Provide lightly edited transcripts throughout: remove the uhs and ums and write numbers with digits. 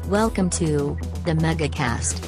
Welcome to the MegaCast.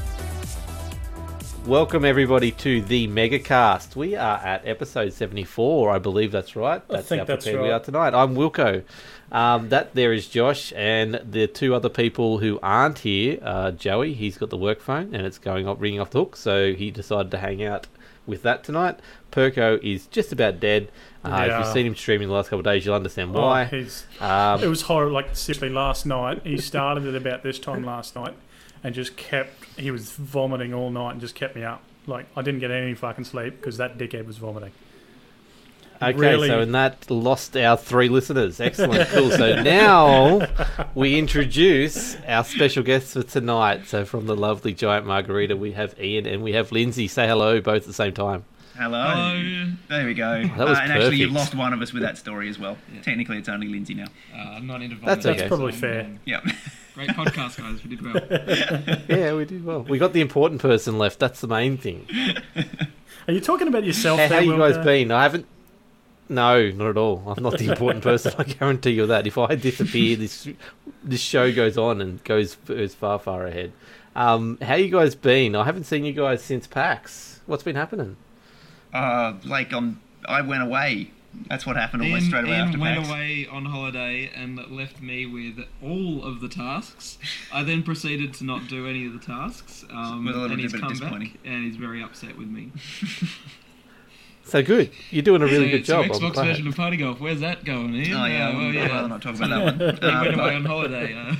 Welcome everybody to the MegaCast. We are at episode 74, I believe that's right. That's how prepared we are tonight. I'm Wilco. That there is Josh, and the two other people who aren't here, Joey, he's got the work phone and it's ringing off the hook, so he decided to hang out with that tonight. Perko is just about dead. If you've seen him streaming the last couple of days, you'll understand why. It was horrible. Like, seriously, last night, he started at about this time last night and just he was vomiting all night and just kept me up. Like, I didn't get any fucking sleep because that dickhead was vomiting. Okay, really? So and that lost our 3 listeners. Excellent, cool. So now we introduce our special guests for tonight. So from the lovely Giant Margarita, we have Ian and we have Lindsay. Say hello, both at the same time. Hello. There we go. That was and actually, you've lost one of us with that story as well. Yeah. Technically, it's only Lindsay now. I'm not into That's okay. That's probably fair. Yeah. Great podcast, guys. We did well. Yeah, we did well. We got the important person left. That's the main thing. Are you talking about yourself? How you guys been? I haven't. No, not at all. I'm not the important person. I guarantee you that. If I disappear, this show goes on and goes far, far ahead. How you guys been? I haven't seen you guys since PAX. What's been happening? I went away. That's what happened almost straight away after PAX. Ian went away on holiday and left me with all of the tasks. I then proceeded to not do any of the tasks. And he's come back and he's very upset with me. So good. You're doing a really good job. Xbox version of Party Golf. Where's that going, Ian? Oh, yeah. I'd rather not talk about that one. He went away on holiday.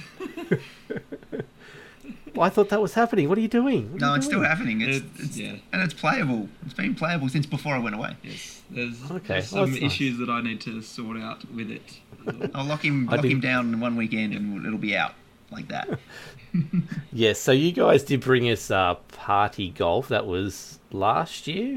I thought that was happening. What are you doing? It's still happening. And it's playable. It's been playable since before I went away. Yes. There's some issues that I need to sort out with it. I'll lock him down one weekend and it'll be out like that. Yes, so you guys did bring us Party Golf. That was last year?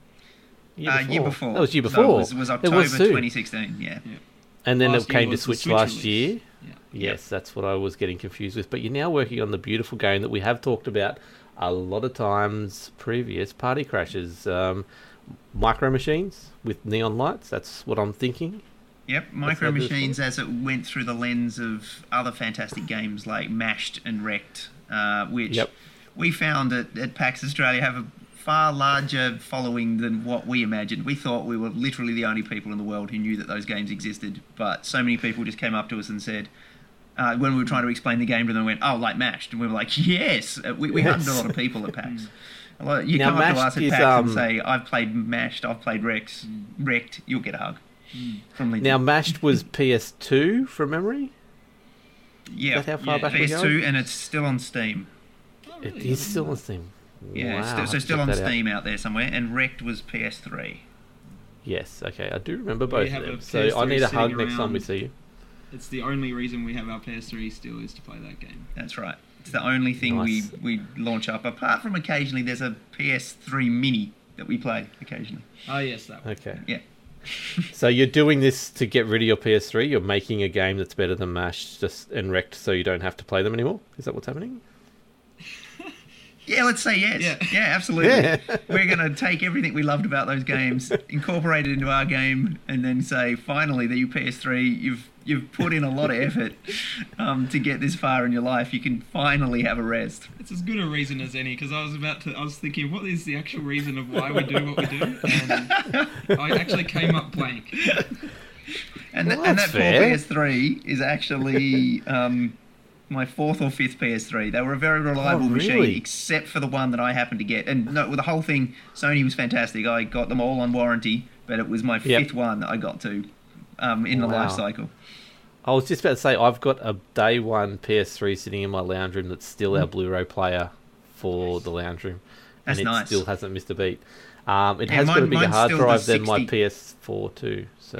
Year before. That was year before. So it was October 2016, yeah. And then it came to Switch last year. Yeah. Yes, that's what I was getting confused with. But you're now working on the beautiful game that we have talked about a lot of times previous, Party Crashers. Micro Machines with neon lights, that's what I'm thinking. Yep, Micro Machines as it went through the lens of other fantastic games like Mashed and Wrecked, which we found at PAX Australia have a far larger following than what we imagined. We thought we were literally the only people in the world who knew that those games existed, but so many people just came up to us and said, when we were trying to explain the game to them, went, "Oh, like Mashed," and we were like, "Yes!" We hunted a lot of people at PAX. You now, come up to us at PAX and say, "I've played Mashed, I've played Wrecked," you'll get a hug from Lindsay. Now, Mashed was PS2 from memory? Yeah, is that how far back PS2, we go? and it's still on Steam. It is still on Steam. Yeah, wow, still on Steam out there somewhere, and Wrecked was PS3. Yes, okay, I do remember both of them. So PS3 I need a hug next time we see you. It's the only reason we have our PS3 still is to play that game. That's right. It's the only thing we launch up. Apart from occasionally there's a PS3 Mini that we play occasionally. Oh, yes, that one. Okay. Yeah. So you're doing this to get rid of your PS3? You're making a game that's better than Mashed and Wrecked so you don't have to play them anymore? Is that what's happening? Yeah, let's say yes. Yeah, absolutely. Yeah. We're going to take everything we loved about those games, incorporate it into our game, and then say, finally, the PS3, you've put in a lot of effort to get this far in your life. You can finally have a rest. It's as good a reason as any, because I was thinking, what is the actual reason of why we do what we do? And I actually came up blank. And that poor PS3 is actually... my 4th or 5th PS3. They were a very reliable machine, except for the one that I happened to get. And no, with the whole thing, Sony was fantastic. I got them all on warranty, but it was my 5th one that I got to in the life cycle. I was just about to say, I've got a day one PS3 sitting in my lounge room that's still our Blu-ray player for the lounge room. That's and it nice. still hasn't missed a beat. It has got a bigger hard drive than my PS4 too. So.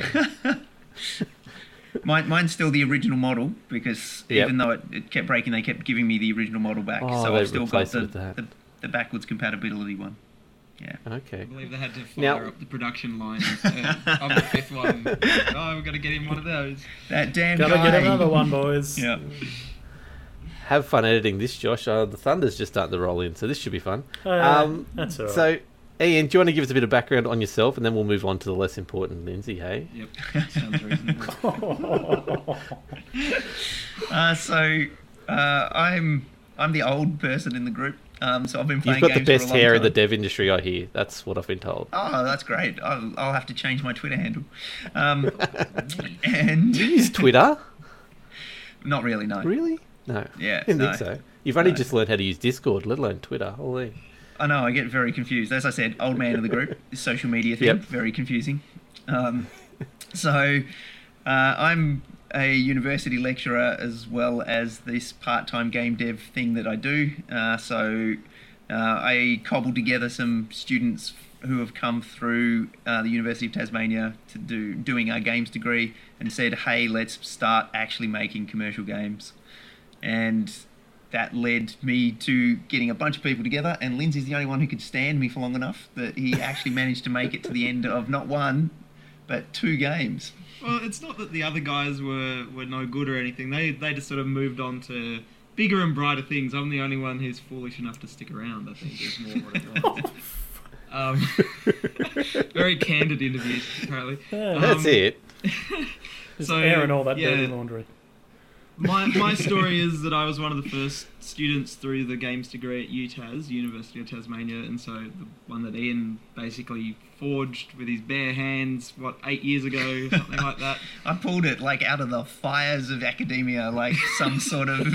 Mine's still the original model because even though it kept breaking, they kept giving me the original model back. So I've still got the backwards compatibility one. Yeah. Okay. I believe they had to fire up the production line of the 5th one. Oh, we've got to get him one of those. That damn guy. Gotta get another one, boys. Yeah. Have fun editing this, Josh. The thunder's just starting to roll in, so this should be fun. That's all right. So, Ian, do you want to give us a bit of background on yourself, and then we'll move on to the less important Lindsay, hey? Yep, sounds reasonable. I'm the old person in the group. So I've been playing. You've got games the best for a long hair time. in the dev industry, I hear. That's what I've been told. Oh, that's great. I'll have to change my Twitter handle. And do you use Twitter? Not really, no. Really? No. Yeah, I didn't think so. You've only just learned how to use Discord, let alone Twitter. Holy. I know, I get very confused. As I said, old man of the group, social media thing, very confusing. So I'm a university lecturer as well as this part-time game dev thing that I do. So I cobbled together some students who have come through the University of Tasmania to doing our games degree and said, hey, let's start actually making commercial games. And that led me to getting a bunch of people together, and Lindsay's the only one who could stand me for long enough that he actually managed to make it to the end of not one, but 2 games. Well, it's not that the other guys were no good or anything. They just sort of moved on to bigger and brighter things. I'm the only one who's foolish enough to stick around, I think, is more what it was. Very candid interviews, apparently. That's it. Just airing all that dirty laundry. My story is that I was one of the first students through the games degree at UTAS, University of Tasmania, and so the one that Ian basically forged with his bare hands, 8 years ago, something like that. I pulled it out of the fires of academia, like some sort of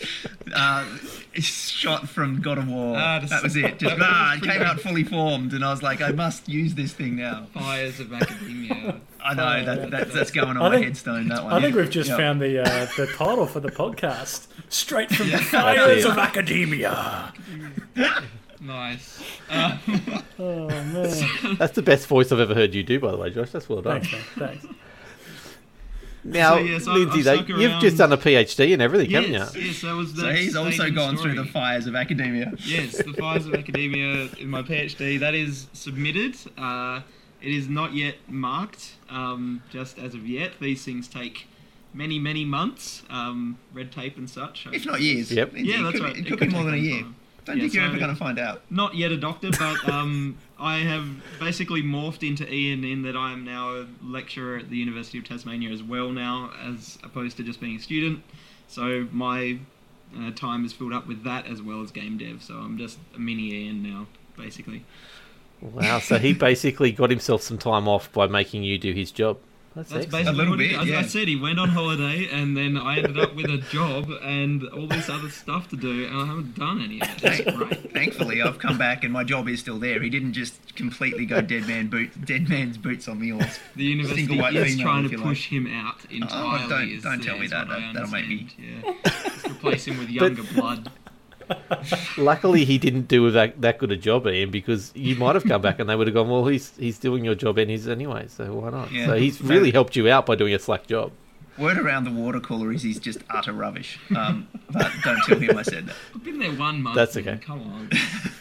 shot from God of War. That was it. Just it came out fully formed, and I was like, I must use this thing now. Fires of academia. I know, that's going on my headstone, that one. I think we've just found the title for the podcast. Straight from the fires of academia. Nice. Oh, man. That's the best voice I've ever heard you do, by the way, Josh. That's well done. Thanks. Now, Lindsay, you've just done a PhD and everything, haven't you? Yes, that was the So he's also gone through the fires of academia. Yes, the fires of academia in my PhD. That is submitted. It is not yet marked, just as of yet. These things take many, many months, red tape and such. If not years. Yep. Yeah, that's right. It could be more than a year. Don't think you're ever going to find out. Not yet a doctor, but I have basically morphed into Ian in that I am now a lecturer at the University of Tasmania as well now, as opposed to just being a student. So my time is filled up with that as well as game dev. So I'm just a mini Ian now, basically. Wow, so he basically got himself some time off by making you do his job. That's basically a little bit, I said he went on holiday and then I ended up with a job and all this other stuff to do and I haven't done any of it. That's great. Thankfully, I've come back and my job is still there. He didn't just completely go dead man's boots on me. Or the university is trying to push him out entirely. Don't tell me that. That'll make me... Yeah. Just replace him with younger blood. Luckily, he didn't do that good a job, Ian, because you might have come back and they would have gone, well, he's doing your job and his anyway, so why not? Yeah. So he's really helped you out by doing a slack job. Word around the water cooler is he's just utter rubbish. But don't tell him I said that. I've been there 1 month. That's okay. Come on.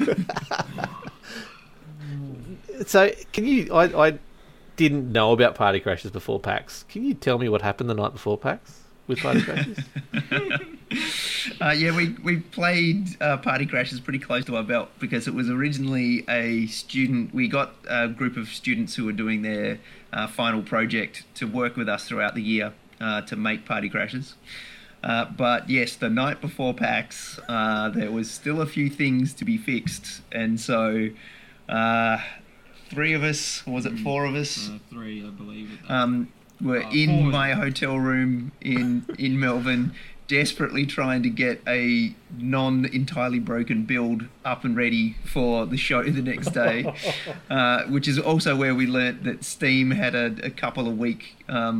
So, can you... I didn't know about Party Crashes before PAX. Can you tell me what happened the night before PAX with Party Crashes? We played Party Crashes pretty close to our belt because it was originally a student. We got a group of students who were doing their final project to work with us throughout the year to make Party Crashes. But yes, the night before PAX, there was still a few things to be fixed, and so 3 of us, or was it 4 of us? 3, I believe. Were in my hotel room in Melbourne, desperately trying to get a non-entirely broken build up and ready for the show the next day, which is also where we learnt that Steam had a couple of week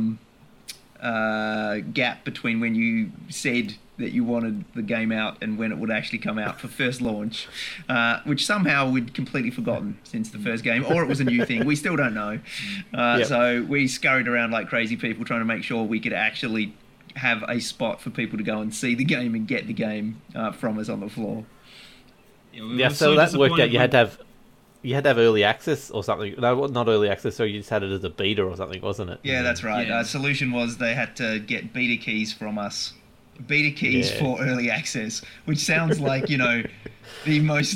gap between when you said that you wanted the game out and when it would actually come out for first launch, which somehow we'd completely forgotten since the first game, or it was a new thing. We still don't know. So we scurried around like crazy people trying to make sure we could actually have a spot for people to go and see the game and get the game from us on the floor. So that worked out. You had to have early access or something. No, not early access. So you just had it as a beta or something, wasn't it? Yeah, that's right. Yeah. Solution was they had to get beta keys from us. Beta keys for early access, which sounds like, the most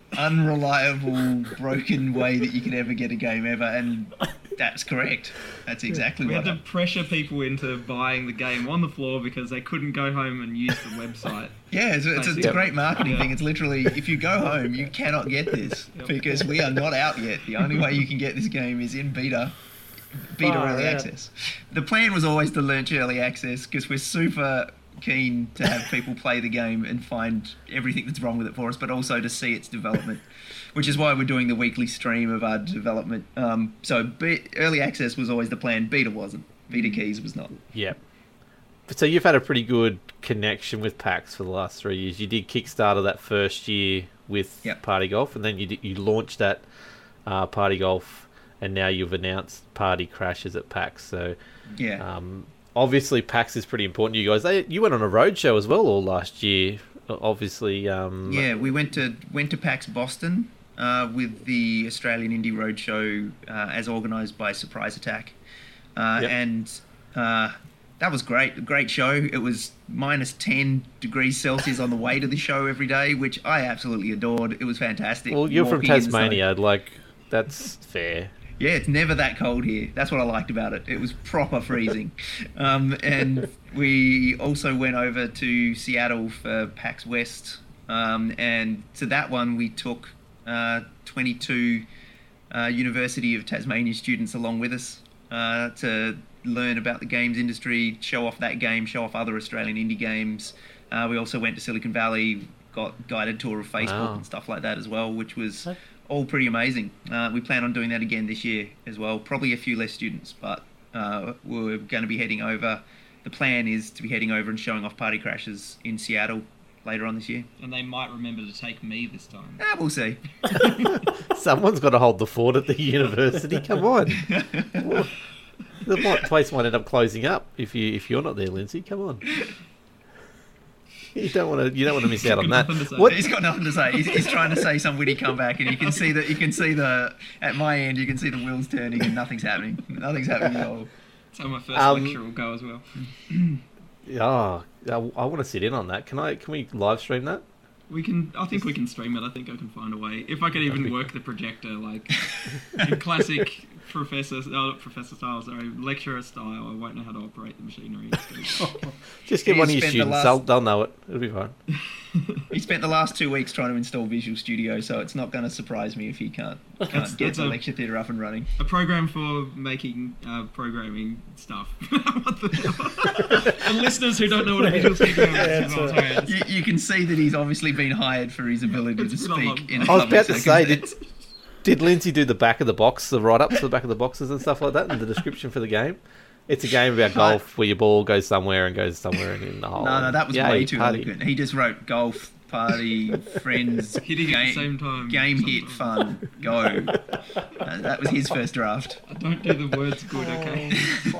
unreliable, broken way that you could ever get a game ever, and that's correct. That's exactly we what had to pressure people into buying the game on the floor because they couldn't go home and use the website. Yeah, it's a great marketing thing. It's literally, if you go home, you cannot get this because we are not out yet. The only way you can get this game is in beta early access. The plan was always to launch early access because we're super keen to have people play the game and find everything that's wrong with it for us, but also to see its development, which is why we're doing the weekly stream of our development. So early access was always the plan. Beta wasn't. Beta keys was not. Yeah. So you've had a pretty good connection with PAX for the last 3 years. You did Kickstarter that first year with Party Golf, and then you launched that Party Golf, and now you've announced Party Crashes at PAX. So obviously PAX is pretty important to you guys. You went on a roadshow as well all last year. Obviously, we went to PAX Boston with the Australian Indie Roadshow as organised by Surprise Attack, and that was great. A great show. It was minus 10 degrees Celsius on the way to the show every day, which I absolutely adored. It was fantastic. Well, you're from Tasmania, that's fair. Yeah, it's never that cold here. That's what I liked about it. It was proper freezing. And we also went over to Seattle for PAX West. And to that one, we took 22 University of Tasmania students along with us to learn about the games industry, show off that game, show off other Australian indie games. We also went to Silicon Valley, got guided tour of Facebook and stuff like that as well, which was all pretty amazing. We plan on doing that again this year as well. Probably a few less students, but we're going to be heading over. The plan is to be heading over and showing off Party Crashes in Seattle later on this year. And they might remember to take me this time. We'll see. Someone's got to hold the fort at the university. Come on. The place might end up closing up if you're not there, Lindsay. Come on. You don't want to miss out on that. He's got nothing to say. He's trying to say some witty comeback, and you can see at my end you can see the wheels turning and nothing's happening. Nothing's happening at all. That's how my first lecture will go as well. I want to sit in on that. Can we live stream that? I think we can stream it. I think I can find a way. If I could even work the projector, like in classic lecturer style, I won't know how to operate the machinery. Just get one of your students. They'll know it. It'll be fine. He spent the last 2 weeks trying to install Visual Studio, so it's not going to surprise me if he can't get the lecture theatre up and running. A program for making programming stuff. And listeners who don't know what a Visual Studio is. You can see that he's obviously been hired for his ability to speak in a I was about to say, circumstance. did Lindsay do the back of the box, the write-ups for the back of the boxes and stuff like that, and the description for the game? It's a game about golf where your ball goes somewhere and in the hole. No, that was way too eloquent. He just wrote golf, party, friends, hitting at the same time. Game hit, fun, go. That was his first draft. I don't do the words good, okay?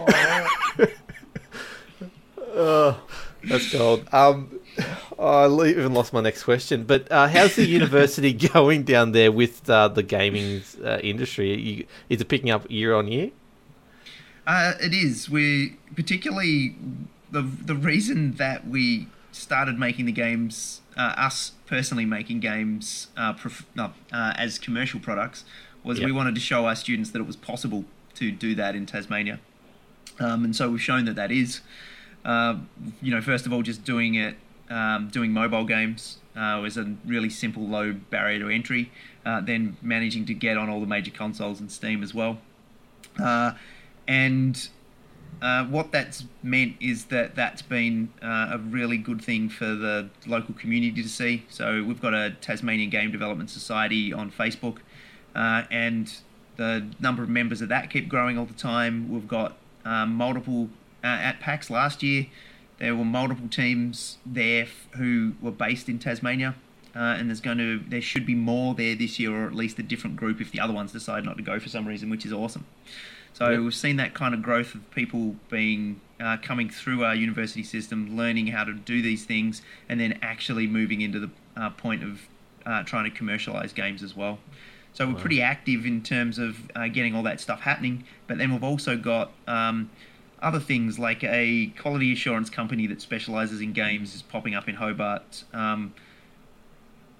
That's gold. I even lost my next question. But how's the university going down there with the gaming industry? Is it picking up year on year? It is. We particularly the reason that we started making the games, us personally making games as commercial products, was we wanted to show our students that it was possible to do that in Tasmania, and so we've shown that is. First of all, just doing it, doing mobile games was a really simple, low barrier to entry. Then managing to get on all the major consoles and Steam as well. And what that's meant is that's been a really good thing for the local community to see. So we've got a Tasmanian Game Development Society on Facebook, and the number of members of that keep growing all the time. We've got multiple at PAX last year. There were multiple teams there who were based in Tasmania, and there should be more there this year, or at least a different group if the other ones decide not to go for some reason, which is awesome. So we've seen that kind of growth of people being coming through our university system, learning how to do these things, and then actually moving into the point of trying to commercialise games as well. So we're pretty active in terms of getting all that stuff happening. But then we've also got other things like a quality assurance company that specialises in games is popping up in Hobart. And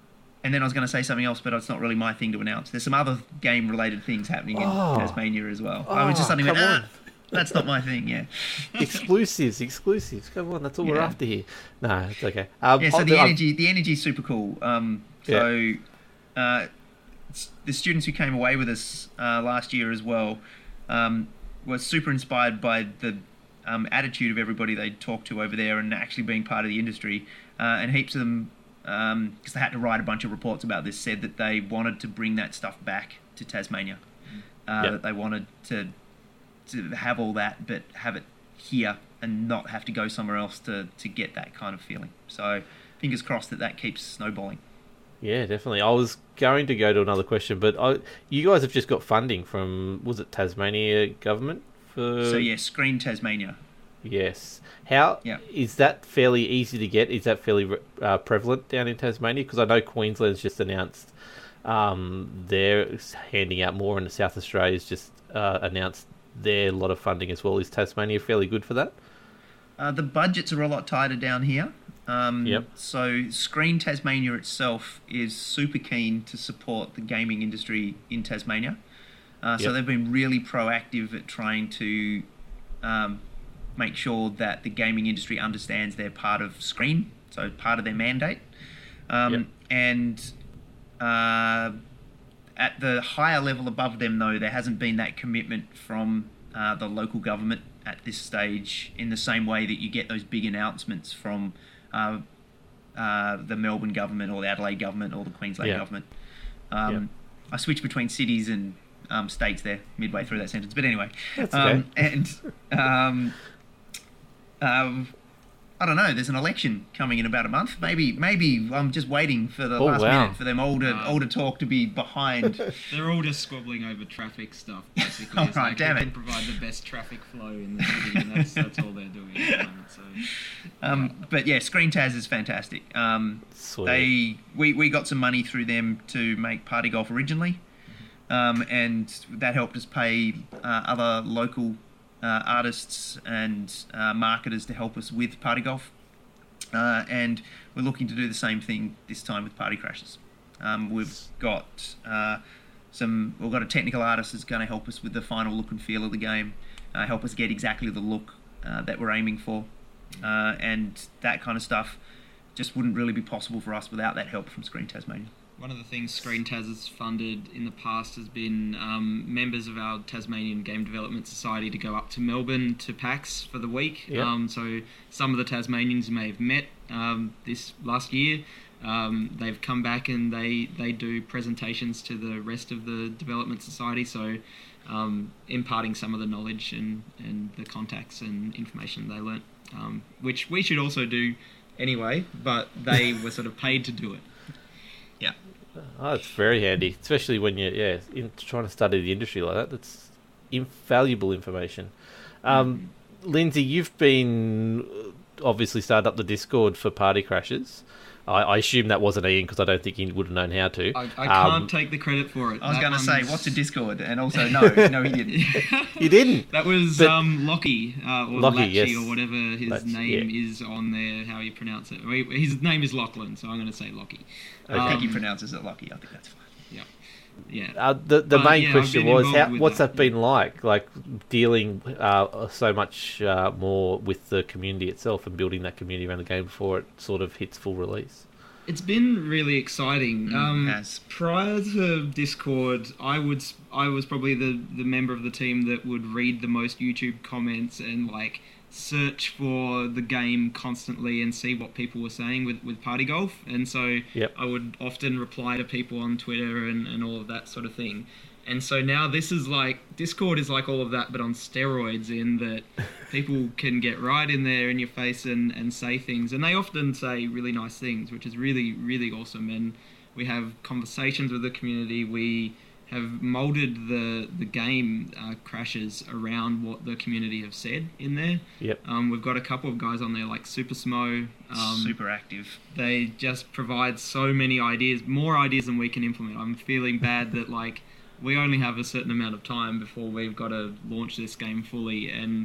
And then I was going to say something else, but it's not really my thing to announce. There's some other game-related things happening in Tasmania as well. I was just suddenly went, that's not my thing, yeah. Exclusives. Come on, that's all we're after here. No, it's okay. So the energy's super cool. The students who came away with us last year as well were super inspired by the attitude of everybody they talked to over there and actually being part of the industry. And heaps of them, because they had to write a bunch of reports about this, said that they wanted to bring that stuff back to Tasmania. That they wanted to have all that, but have it here and not have to go somewhere else to get that kind of feeling. So fingers crossed that keeps snowballing. Yeah, definitely. I was going to go to another question, but you guys have just got funding from, was it Tasmania government? Screen Tasmania. Yes. How is that fairly easy to get? Is that fairly prevalent down in Tasmania? Because I know Queensland's just announced they're handing out more, and South Australia's just announced their lot of funding as well. Is Tasmania fairly good for that? The budgets are a lot tighter down here. So Screen Tasmania itself is super keen to support the gaming industry in Tasmania. So they've been really proactive at trying to make sure that the gaming industry understands they're part of Screen, so part of their mandate. And at the higher level above them, though, there hasn't been that commitment from the local government at this stage in the same way that you get those big announcements from the Melbourne government or the Adelaide government or the Queensland government. I switched between cities and states there midway through that sentence, but anyway. That's okay. I don't know. There's an election coming in about a month. Maybe I'm just waiting for the last minute for them all to talk to be behind. They're all just squabbling over traffic stuff, basically. All right, damn it. They can provide the best traffic flow in the city, and that's all they're doing at the moment. So, but yeah, Screen Taz is fantastic. We got some money through them to make Party Golf originally, and that helped us pay other local artists and marketers to help us with Party Golf, and we're looking to do the same thing this time with Party Crashers. We've got a technical artist that's going to help us with the final look and feel of the game, help us get exactly the look that we're aiming for, and that kind of stuff just wouldn't really be possible for us without that help from Screen Tasmania. One of the things Screen Taz has funded in the past has been members of our Tasmanian Game Development Society to go up to Melbourne to PAX for the week. So some of the Tasmanians may have met this last year. They've come back and they do presentations to the rest of the Development Society, so imparting some of the knowledge and the contacts and information they learnt, which we should also do anyway, but they were sort of paid to do it. Yeah. Oh, it's very handy, especially when you're trying to study the industry like that. That's invaluable information. Lindsay, you've been obviously started up the Discord for Party Crashers. I assume that wasn't Ian because I don't think he would have known how to. I can't take the credit for it. I was going to say, what's a Discord? And also, no, he didn't. You didn't? That was Lockie, or Lockie, Latchy, or whatever his name is on there, how you pronounce it. His name is Lachlan, so I'm going to say Lockie. I think he pronounces it Lockie. I think that's fine. Yeah. The main question was, what's that been like dealing so much more with the community itself and building that community around the game before it sort of hits full release? It's been really exciting. Prior to Discord, I was probably the member of the team that would read the most YouTube comments and search for the game constantly and see what people were saying with Party Golf, and so I would often reply to people on Twitter and all of that sort of thing. And so now this is Discord is like all of that, but on steroids, in that people can get right in there in your face and say things, and they often say really nice things, which is really, really awesome. And we have conversations with the community. We have moulded the game Crashes around what the community have said in there. We've got a couple of guys on there like Super Smo. Super active. They just provide so many ideas, more ideas than we can implement. I'm feeling bad that we only have a certain amount of time before we've got to launch this game fully, and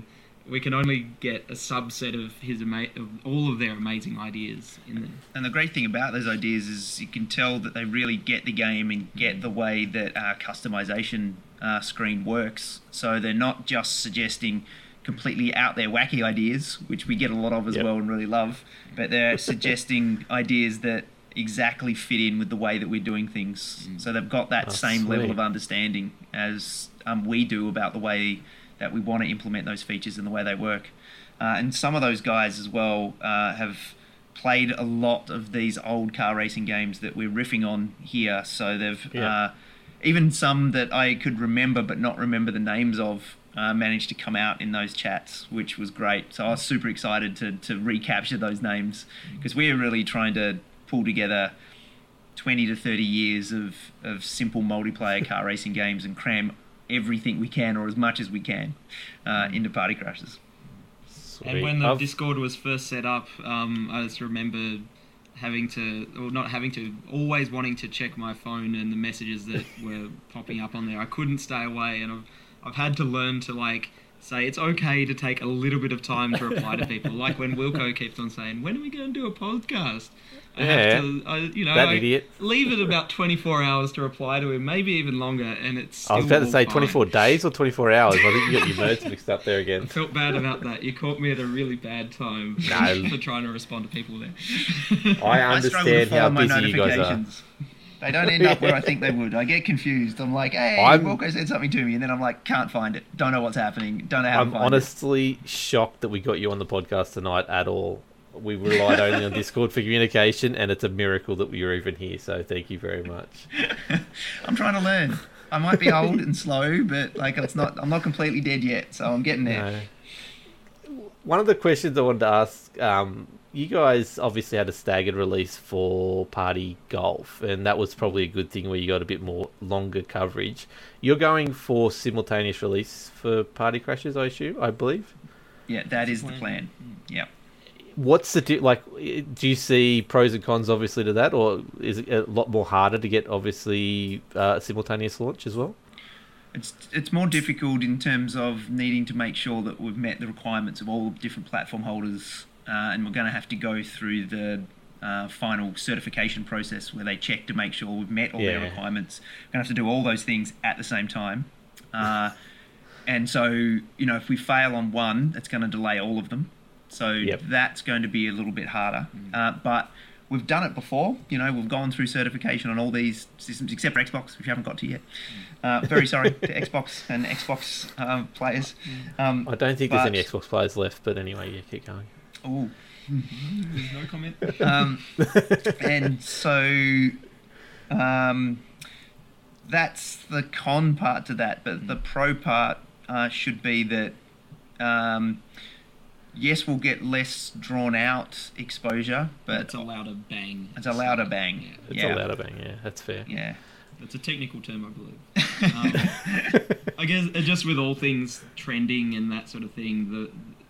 we can only get a subset of of all of their amazing ideas in there. And the great thing about those ideas is you can tell that they really get the game and get the way that our customization screen works. So they're not just suggesting completely out there wacky ideas, which we get a lot of as well and really love, but they're suggesting ideas that exactly fit in with the way that we're doing things. So they've got that same level of understanding as we do about the way that we want to implement those features and the way they work. And some of those guys as well have played a lot of these old car racing games that we're riffing on here. So they've even some that I could remember but not remember the names of managed to come out in those chats, which was great. So I was super excited to recapture those names, because we're really trying to pull together 20 to 30 years of simple multiplayer car racing games and cram everything we can, or as much as we can, into Party Crashers. Sweet. And when the Discord was first set up, I just remember always wanting to check my phone and the messages that were popping up on there. I couldn't stay away, and I've had to learn to say it's okay to take a little bit of time to reply to people. Like when Wilco keeps on saying, "When are we going to do a podcast?" I have to, idiot. leave it about 24 hours to reply to him, maybe even longer, and it's still I was about to say fine. 24 days or 24 hours. I think you got your notes mixed up there again. I felt bad about that. You caught me at a really bad time for trying to respond to people there. I understand how busy you guys are. They don't end up where I think they would. I get confused. I'm like, hey, Wilco said something to me, and then I'm like, can't find it. Don't know what's happening. Don't know how to find it. I'm honestly shocked that we got you on the podcast tonight at all. We relied only on Discord for communication, and it's a miracle that we were even here, so thank you very much. I'm trying to learn. I might be old and slow, but I'm not completely dead yet, so I'm getting there. No. One of the questions I wanted to ask, you guys obviously had a staggered release for Party Golf, and that was probably a good thing where you got a bit more longer coverage. You're going for simultaneous release for Party Crashers, I believe? Yeah, that is the plan. Yeah. What's the do you see pros and cons obviously to that, or is it a lot more harder to get obviously simultaneous launch as well? It's more difficult in terms of needing to make sure that we've met the requirements of all different platform holders, and we're going to have to go through the final certification process where they check to make sure we've met all their requirements. We're going to have to do all those things at the same time. And so, if we fail on one, it's going to delay all of them. So that's going to be a little bit harder. But we've done it before. We've gone through certification on all these systems, except for Xbox, which we haven't got to yet. Very sorry to Xbox and Xbox players. I don't think there's any Xbox players left, but anyway, keep going. Oh, there's no comment. And so that's the con part to that. But the pro part should be that... yes, we'll get less drawn out exposure, but it's a louder bang. It's a louder bang. Yeah. It's a louder bang. Yeah, that's fair. Yeah, it's a technical term, I believe. I guess just with all things trending and that sort of thing,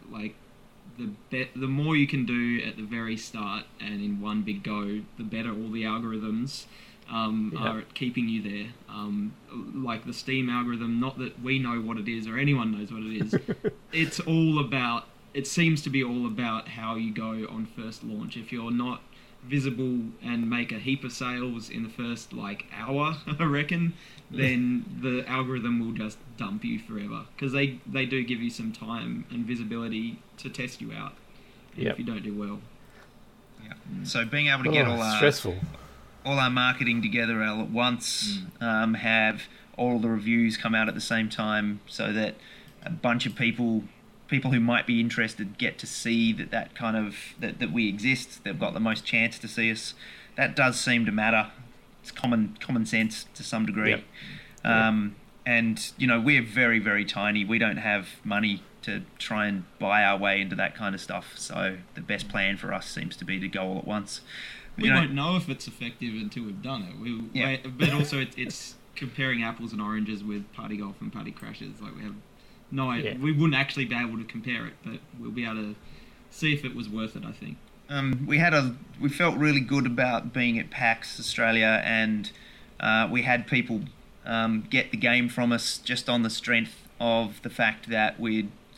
the more you can do at the very start and in one big go, the better all the algorithms are at keeping you there. Like the Steam algorithm, not that we know what it is or anyone knows what it is. It seems to be all about how you go on first launch. If you're not visible and make a heap of sales in the first hour, I reckon, then the algorithm will just dump you forever, because they do give you some time and visibility to test you out if you don't do well. Yeah. So being able to get all our marketing together all at once, have all the reviews come out at the same time, so that a bunch of people who might be interested get to see that kind of that we exist. They've got the most chance to see us. That does seem to matter. It's common sense to some degree. And we're very, very tiny. We don't have money to try and buy our way into that kind of stuff. So the best plan for us seems to be to go all at once. We won't know if it's effective until we've done it. But also it's comparing apples and oranges with Party Golf and Party Crashers. We have no idea. We wouldn't actually be able to compare it, but we'll be able to see if it was worth it, I think. We felt really good about being at PAX Australia, and we had people get the game from us just on the strength of the fact that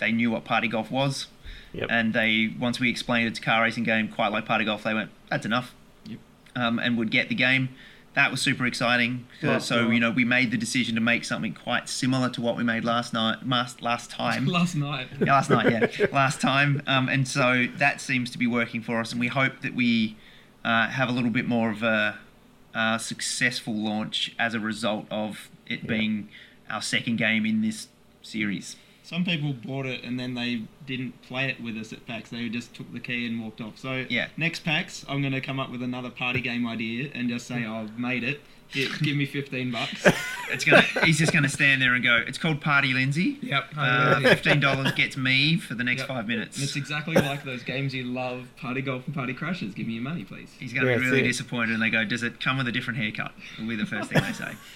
they knew what party golf was. Yep. And once we explained it's a car racing game, quite like party golf, they went, that's enough. Yep. And would get the game. That was super exciting. So, we made the decision to make something quite similar to what we made last time. Last night, last time. And so that seems to be working for us. And we hope that we have a little bit more of a successful launch as a result of it being our second game in this series. Some people bought it and then they didn't play it with us at PAX. They just took the key and walked off. So next PAX, I'm going to come up with another party game idea and just say, I've made it. Here, give me $15. He's just going to stand there and go, it's called Party Lindsay. Yep. $15 gets me for the next 5 minutes. And it's exactly like those games you love, Party Golf and Party Crashes. Give me your money, please. He's going to be really disappointed and they go, does it come with a different haircut? Will be the first thing they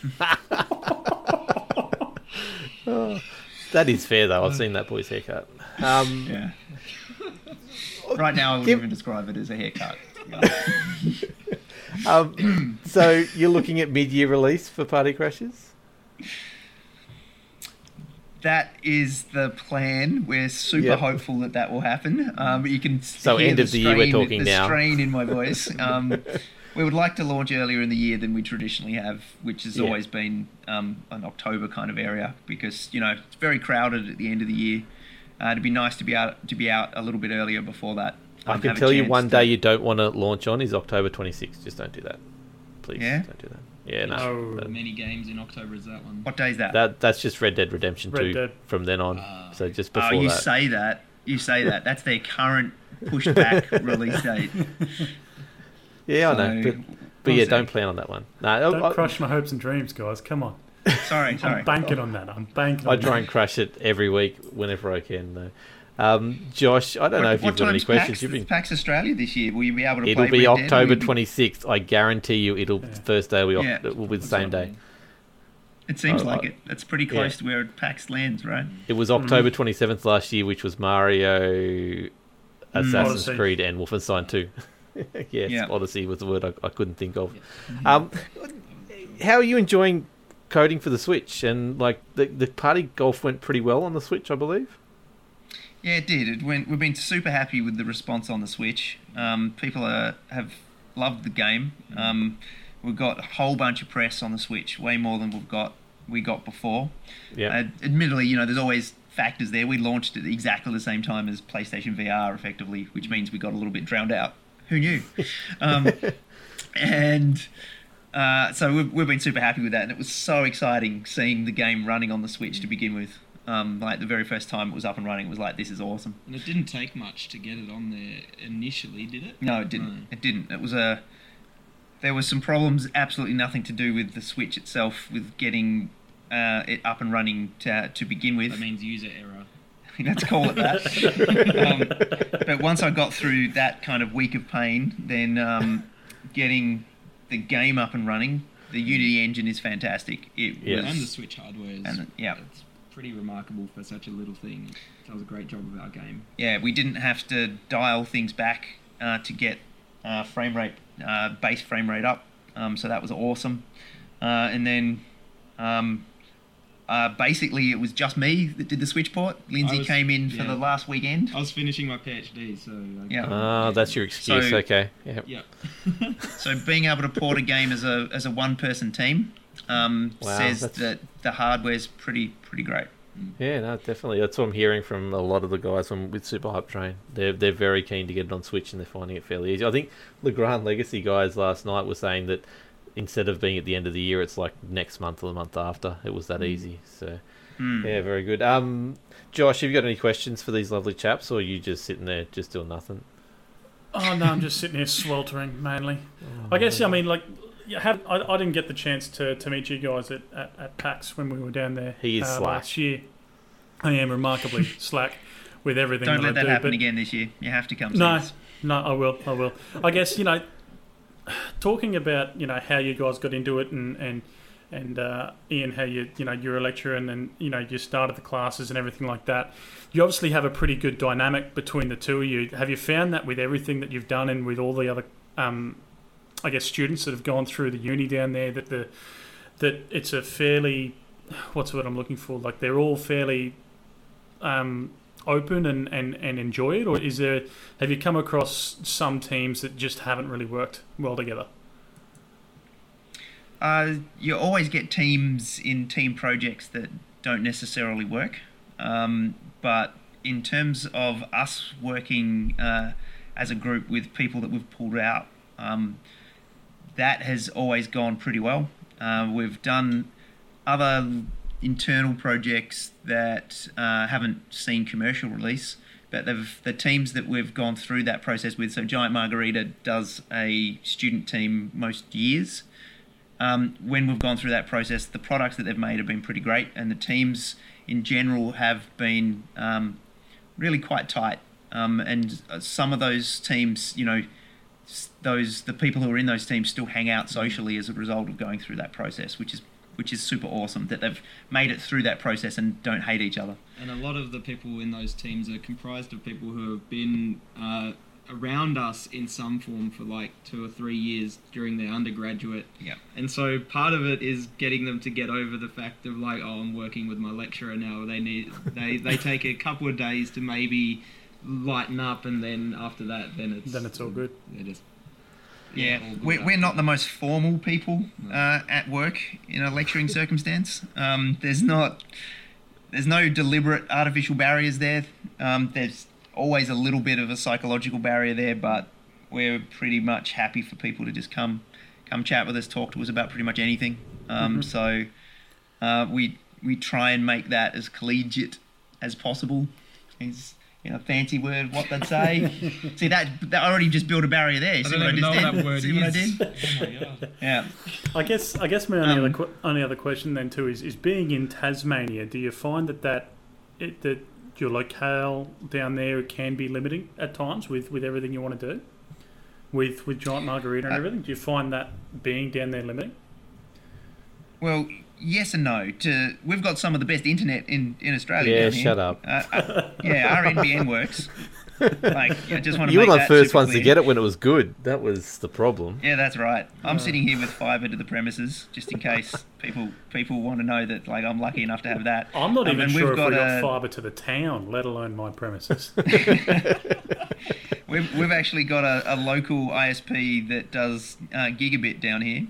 say. That is fair, though. I've seen that boy's haircut. Yeah. Right now, I wouldn't even describe it as a haircut. So you're looking at mid-year release for Party Crashes? That is the plan. We're super hopeful that will happen. You can hear end of the year we're talking now. The strain in my voice. We would like to launch earlier in the year than we traditionally have, which has always been an October kind of area because, it's very crowded at the end of the year. It'd be nice to be out a little bit earlier before that. I can tell you one day you don't want to launch on is October 26th. Just don't do that. Please don't do that. Yeah, no. How many games in October is that one? What day is that? That's just Red Dead Redemption 2 from then on. So just before that. You say that. That's their current pushed back release date. Yeah, I know. But don't plan on that one. No, don't crush my hopes and dreams, guys. Come on. Sorry. I'm banking on that. I try and crush it every week whenever I can, though. Josh, I don't know if you've got any questions. PAX Australia this year. Will you be able to play Red Dead? It'll be October 26th. I guarantee you first day it will be the same day. It seems like it. It's pretty close to where PAX lands, right? It was October 27th last year, which was Mario, Assassin's Creed, and Wolfenstein 2. Odyssey was the word I couldn't think of. How are you enjoying coding for the Switch? And the party golf went pretty well on the Switch, I believe. Yeah, it did. We've been super happy with the response on the Switch. People have loved the game. We've got a whole bunch of press on the Switch, way more than we got before. Yeah. Admittedly, there's always factors there. We launched at exactly the same time as PlayStation VR, effectively, which means we got a little bit drowned out. Who knew? So we've been super happy with that, and it was so exciting seeing the game running on the Switch to begin with. The very first time it was up and running, it was like, this is awesome. And it didn't take much to get it on there initially, did it? No, it didn't. No. It didn't. There was some problems, absolutely nothing to do with the Switch itself, with getting it up and running to begin with. That means user error. Let's call it that. But once I got through that kind of week of pain, then getting the game up and running, the Unity engine is fantastic. And the Switch hardware is it's pretty remarkable for such a little thing. It does a great job of our game. Yeah, we didn't have to dial things back to get base frame rate up, so that was awesome. And then basically it was just me that did the Switch port. Lindsay came in for the last weekend. I was finishing my PhD, so that's your excuse. Okay. Yep. So being able to port a game as a one-person team says that the hardware's pretty great. Yeah, no, definitely. That's what I'm hearing from a lot of the guys with Super Hype Train. They're very keen to get it on Switch, and they're finding it fairly easy. I think the Grand Legacy guys last night were saying that instead of being at the end of the year, it's like next month or the month after. It was that easy. So, yeah, very good. Josh, have you got any questions for these lovely chaps, or are you just sitting there just doing nothing? Oh, no, I'm just sitting here sweltering, mainly. I guess, I didn't get the chance to meet you guys at PAX when we were down there last year. I am remarkably slack with everything that I do. Don't let that happen again this year. You have to come. No, I will. I guess, talking about how you guys got into it and Ian, how you're a lecturer and then you started the classes and everything like that. You obviously have a pretty good dynamic between the two of you. Have you found that with everything that you've done and with all the other students that have gone through the uni down there, that it's a fairly, what's the word I'm looking for? Like they're all fairly open and enjoy it, or have you come across some teams that just haven't really worked well together? You always get teams in team projects that don't necessarily work, but in terms of us working as a group with people that we've pulled out, that has always gone pretty well. We've done other internal projects that haven't seen commercial release, but the teams that we've gone through that process with, so Giant Margarita does a student team most years. When we've gone through that process, the products that they've made have been pretty great, and the teams in general have been really quite tight. And some of those teams, you know, the people who are in those teams still hang out socially as a result of going through that process, which is super awesome that they've made it through that process and don't hate each other. And a lot of the people in those teams are comprised of people who have been around us in some form for like 2 or 3 years during their undergraduate. Yeah. And so part of it is getting them to get over the fact of like, oh, I'm working with my lecturer now. They take a couple of days to maybe lighten up, and then after that, then it's all good. We're not the most formal people at work in a lecturing circumstance. There's no deliberate artificial barriers there. There's always a little bit of a psychological barrier there, but we're pretty much happy for people to just come chat with us, talk to us about pretty much anything. So we try and make that as collegiate as possible. It's, you know, fancy word, what they'd say. See, that already just built a barrier there. I don't even know what that word See what I is. did? Oh my god. Yeah. I guess my only other question then too is being in Tasmania, do you find that your locale down there can be limiting at times with everything you want to do? With Giant Margarita and everything? Do you find that being down there limiting? Well, yes and no. We've got some of the best internet in Australia. Yeah, down here. shut up. Our NBN works. Just want to you were make the that first super ones clear. to get it when it was good. That was the problem. Yeah, that's right. I'm sitting here with fibre to the premises, just in case people want to know that I'm lucky enough to have that. I'm not even sure if we got fibre to the town, let alone my premises. We've actually got a local ISP that does gigabit down here.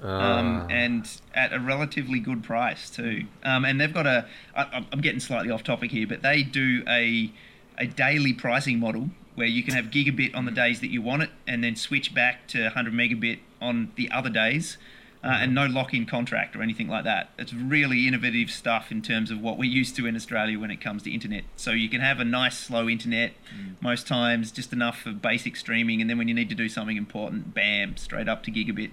And at a relatively good price too. And they've got I'm getting slightly off topic here, but they do a daily pricing model where you can have gigabit on the days that you want it, and then switch back to 100 megabit on the other days, and no lock-in contract or anything like that. It's really innovative stuff in terms of what we're used to in Australia when it comes to internet. So you can have a nice slow internet most times, just enough for basic streaming, and then when you need to do something important, bam, straight up to gigabit.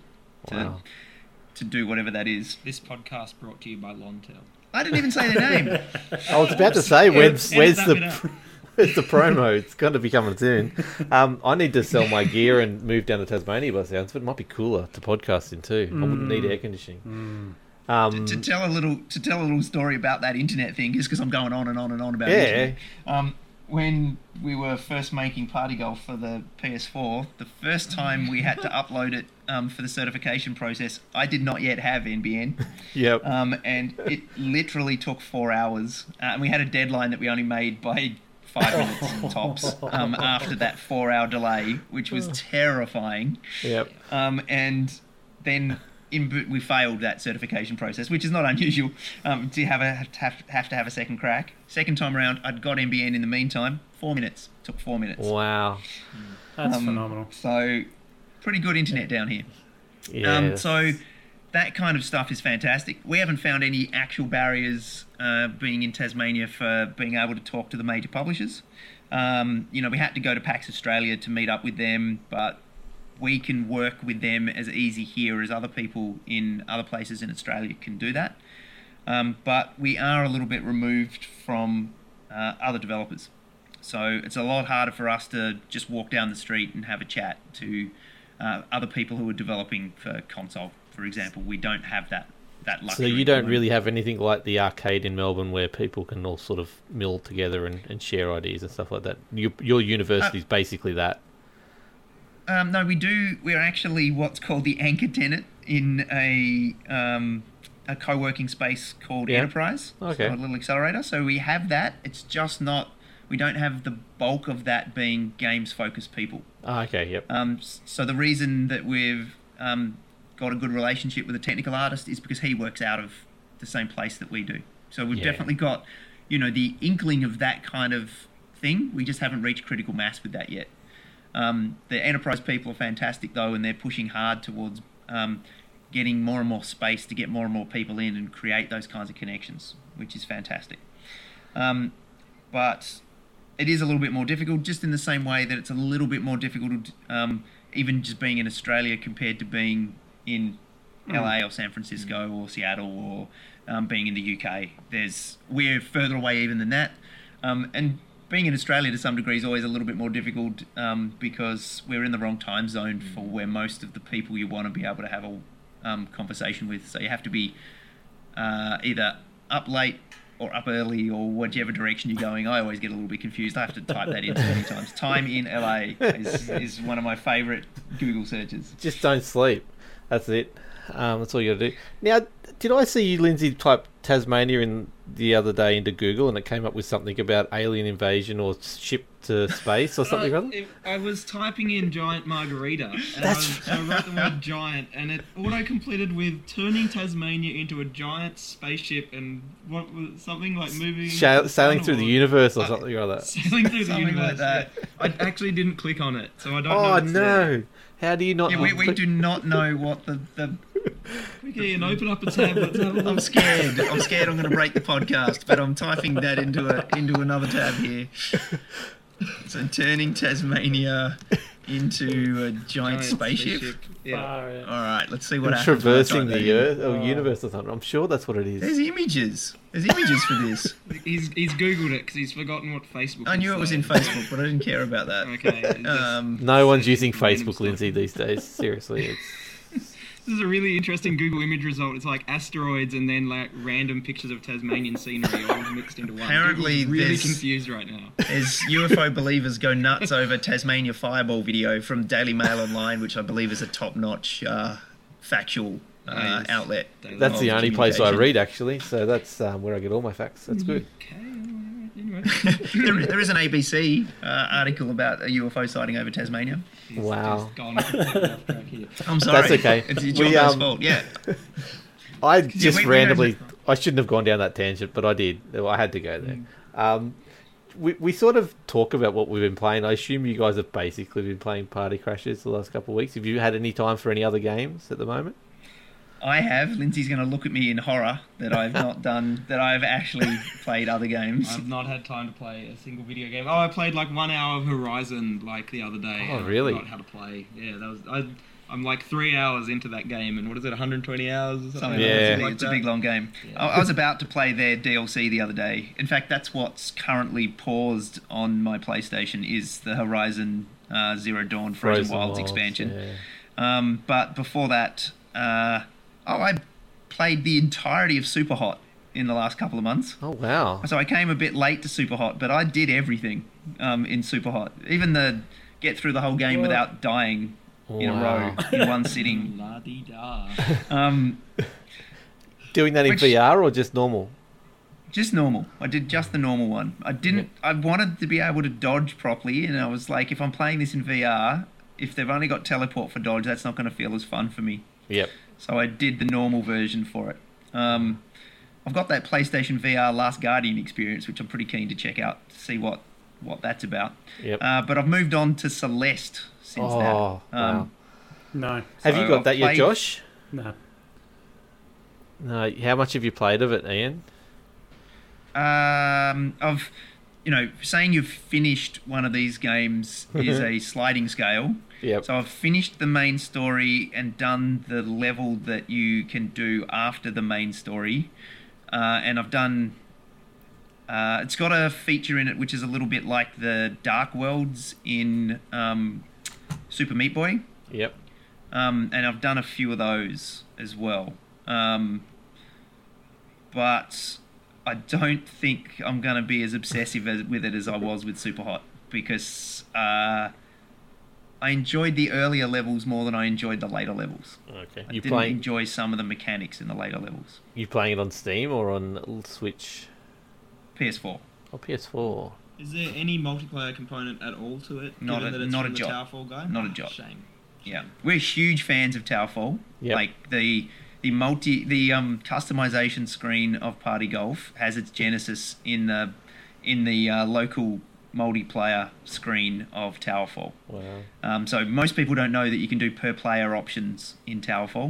To do whatever that is. This podcast brought to you by Lontel. I didn't even say their name. I was about to say, where's the promo? It's going to be coming soon. I need to sell my gear and move down to Tasmania by the sounds of it. It might be cooler to podcast in too. I wouldn't need air conditioning. To tell a little story about that internet thing, just because I'm going on and on and on about it. When we were first making Party Golf for the PS4, the first time we had to upload it for the certification process, I did not yet have NBN. Yep. And it literally took 4 hours. And we had a deadline that we only made by 5 minutes tops after that 4-hour delay, which was terrifying. Yep. And then we failed that certification process, which is not unusual, to have to have a second crack. Second time around, I'd got NBN in the meantime. 4 minutes. Took 4 minutes. Wow. That's phenomenal. So, pretty good internet down here. Yeah. So, that kind of stuff is fantastic. We haven't found any actual barriers being in Tasmania for being able to talk to the major publishers. We had to go to PAX Australia to meet up with them, but we can work with them as easy here as other people in other places in Australia can do that. But we are a little bit removed from other developers. So it's a lot harder for us to just walk down the street and have a chat to other people who are developing for console, for example. We don't have that luxury. So you don't really have anything like the arcade in Melbourne where people can all sort of mill together and share ideas and stuff like that. Your university is basically that. No, we do. We're actually what's called the anchor tenant in a co-working space called Enterprise. Okay. So a little accelerator. So we have that. It's just not we don't have the bulk of that being games-focused people. Oh, okay, yep. So the reason that we've got a good relationship with a technical artist is because he works out of the same place that we do. So we've definitely got, the inkling of that kind of thing. We just haven't reached critical mass with that yet. The enterprise people are fantastic, though, and they're pushing hard towards getting more and more space to get more and more people in and create those kinds of connections, which is fantastic. But it is a little bit more difficult, just in the same way that it's a little bit more difficult, even just being in Australia compared to being in LA or San Francisco or Seattle or being in the UK. We're further away even than that. And being in Australia to some degree is always a little bit more difficult because we're in the wrong time zone for where most of the people you want to be able to have a conversation with. So you have to be either up late or up early or whichever direction you're going. I always get a little bit confused. I have to type that in so many times. Time in LA is one of my favourite Google searches. Just don't sleep. That's it. That's all you got to do. Now, did I see you, Lindsay, type Tasmania in the other day into Google and it came up with something about alien invasion or ship to space or something like that? I was typing in giant margarita and I wrote the word giant and it auto-completed with turning Tasmania into a giant spaceship and what was something like moving... Sailing through the universe or something like that. Sailing through the Something universe. like that. Yeah. I actually didn't click on it, so I don't know. Oh, what's no. there. How do you not... Yeah, we do not know what the Okay, and open up a tab. Let's have a look. I'm scared I'm going to break the podcast, but I'm typing that into another tab here. So turning Tasmania into a giant spaceship. Yeah. All right, let's see what happens. Traversing the Earth or universe or something. I'm sure that's what it is. There's images. There's images for this. He's googled it because he's forgotten what Facebook. I knew it was in Facebook, but I didn't care about that. Okay. No one's using Facebook, Lindsay, these days. Seriously, This is a really interesting Google image result. It's like asteroids and then like random pictures of Tasmanian scenery all mixed into one. Apparently, Google's really confused right now. There's UFO believers go nuts over Tasmania Fireball video from Daily Mail Online, which I believe is a top-notch factual outlet. that's the only place I read, actually. So that's where I get all my facts. That's good. Okay. Anyway. there is an ABC article about a UFO sighting over Tasmania. Wow. Gone completely off track here. I'm sorry. That's okay. It's your guys' fault. Yeah. I just randomly... I shouldn't have gone down that tangent, but I did. I had to go there. We sort of talk about what we've been playing. I assume you guys have basically been playing Party Crashers the last couple of weeks. Have you had any time for any other games at the moment? I have. Lindsay's going to look at me in horror that I've not done, that I've actually played other games. I've not had time to play a single video game. Oh, I played like 1 hour of Horizon like the other day. Oh, really? I forgot how to play. Yeah, that was... I'm like 3 hours into that game, and what is it, 120 hours or something? Yeah. It's a big, long game. Yeah. I was about to play their DLC the other day. In fact, that's what's currently paused on my PlayStation, is the Horizon Zero Dawn Frozen Wilds expansion. Yeah. But before that, I played the entirety of Superhot in the last couple of months. Oh, wow. So I came a bit late to Superhot, but I did everything in Superhot. Even the get through the whole game without dying in a row, in one sitting. La-dee-da. Doing that in VR or just normal? Just normal. I did just the normal one. I wanted to be able to dodge properly, and I was like, if I'm playing this in VR, if they've only got teleport for dodge, that's not going to feel as fun for me. Yep. So I did the normal version for it. I've got that PlayStation VR Last Guardian experience, which I'm pretty keen to check out to see what that's about. Yep. But I've moved on to Celeste since that. Wow. No. Have you got that yet, Josh? No. No. How much have you played of it, Ian? Saying you've finished one of these games is a sliding scale. Yep. So I've finished the main story and done the level that you can do after the main story. And I've done... it's got a feature in it which is a little bit like the Dark Worlds in Super Meat Boy. Yep. And I've done a few of those as well. But I don't think I'm going to be as obsessive with it as I was with Superhot, because I enjoyed the earlier levels more than I enjoyed the later levels. Okay. I didn't enjoy some of the mechanics in the later levels. You playing it on Steam or on Switch? PS4. Oh, PS4. Is there any multiplayer component at all to it? Not given a- that it's not from a the jot. Towerfall guy? Not a jot. Shame. Yeah, we're huge fans of Towerfall. Yep. Like the customization screen of Party Golf has its genesis in the local multiplayer screen of Towerfall. Wow. So most people don't know that you can do per player options in Towerfall.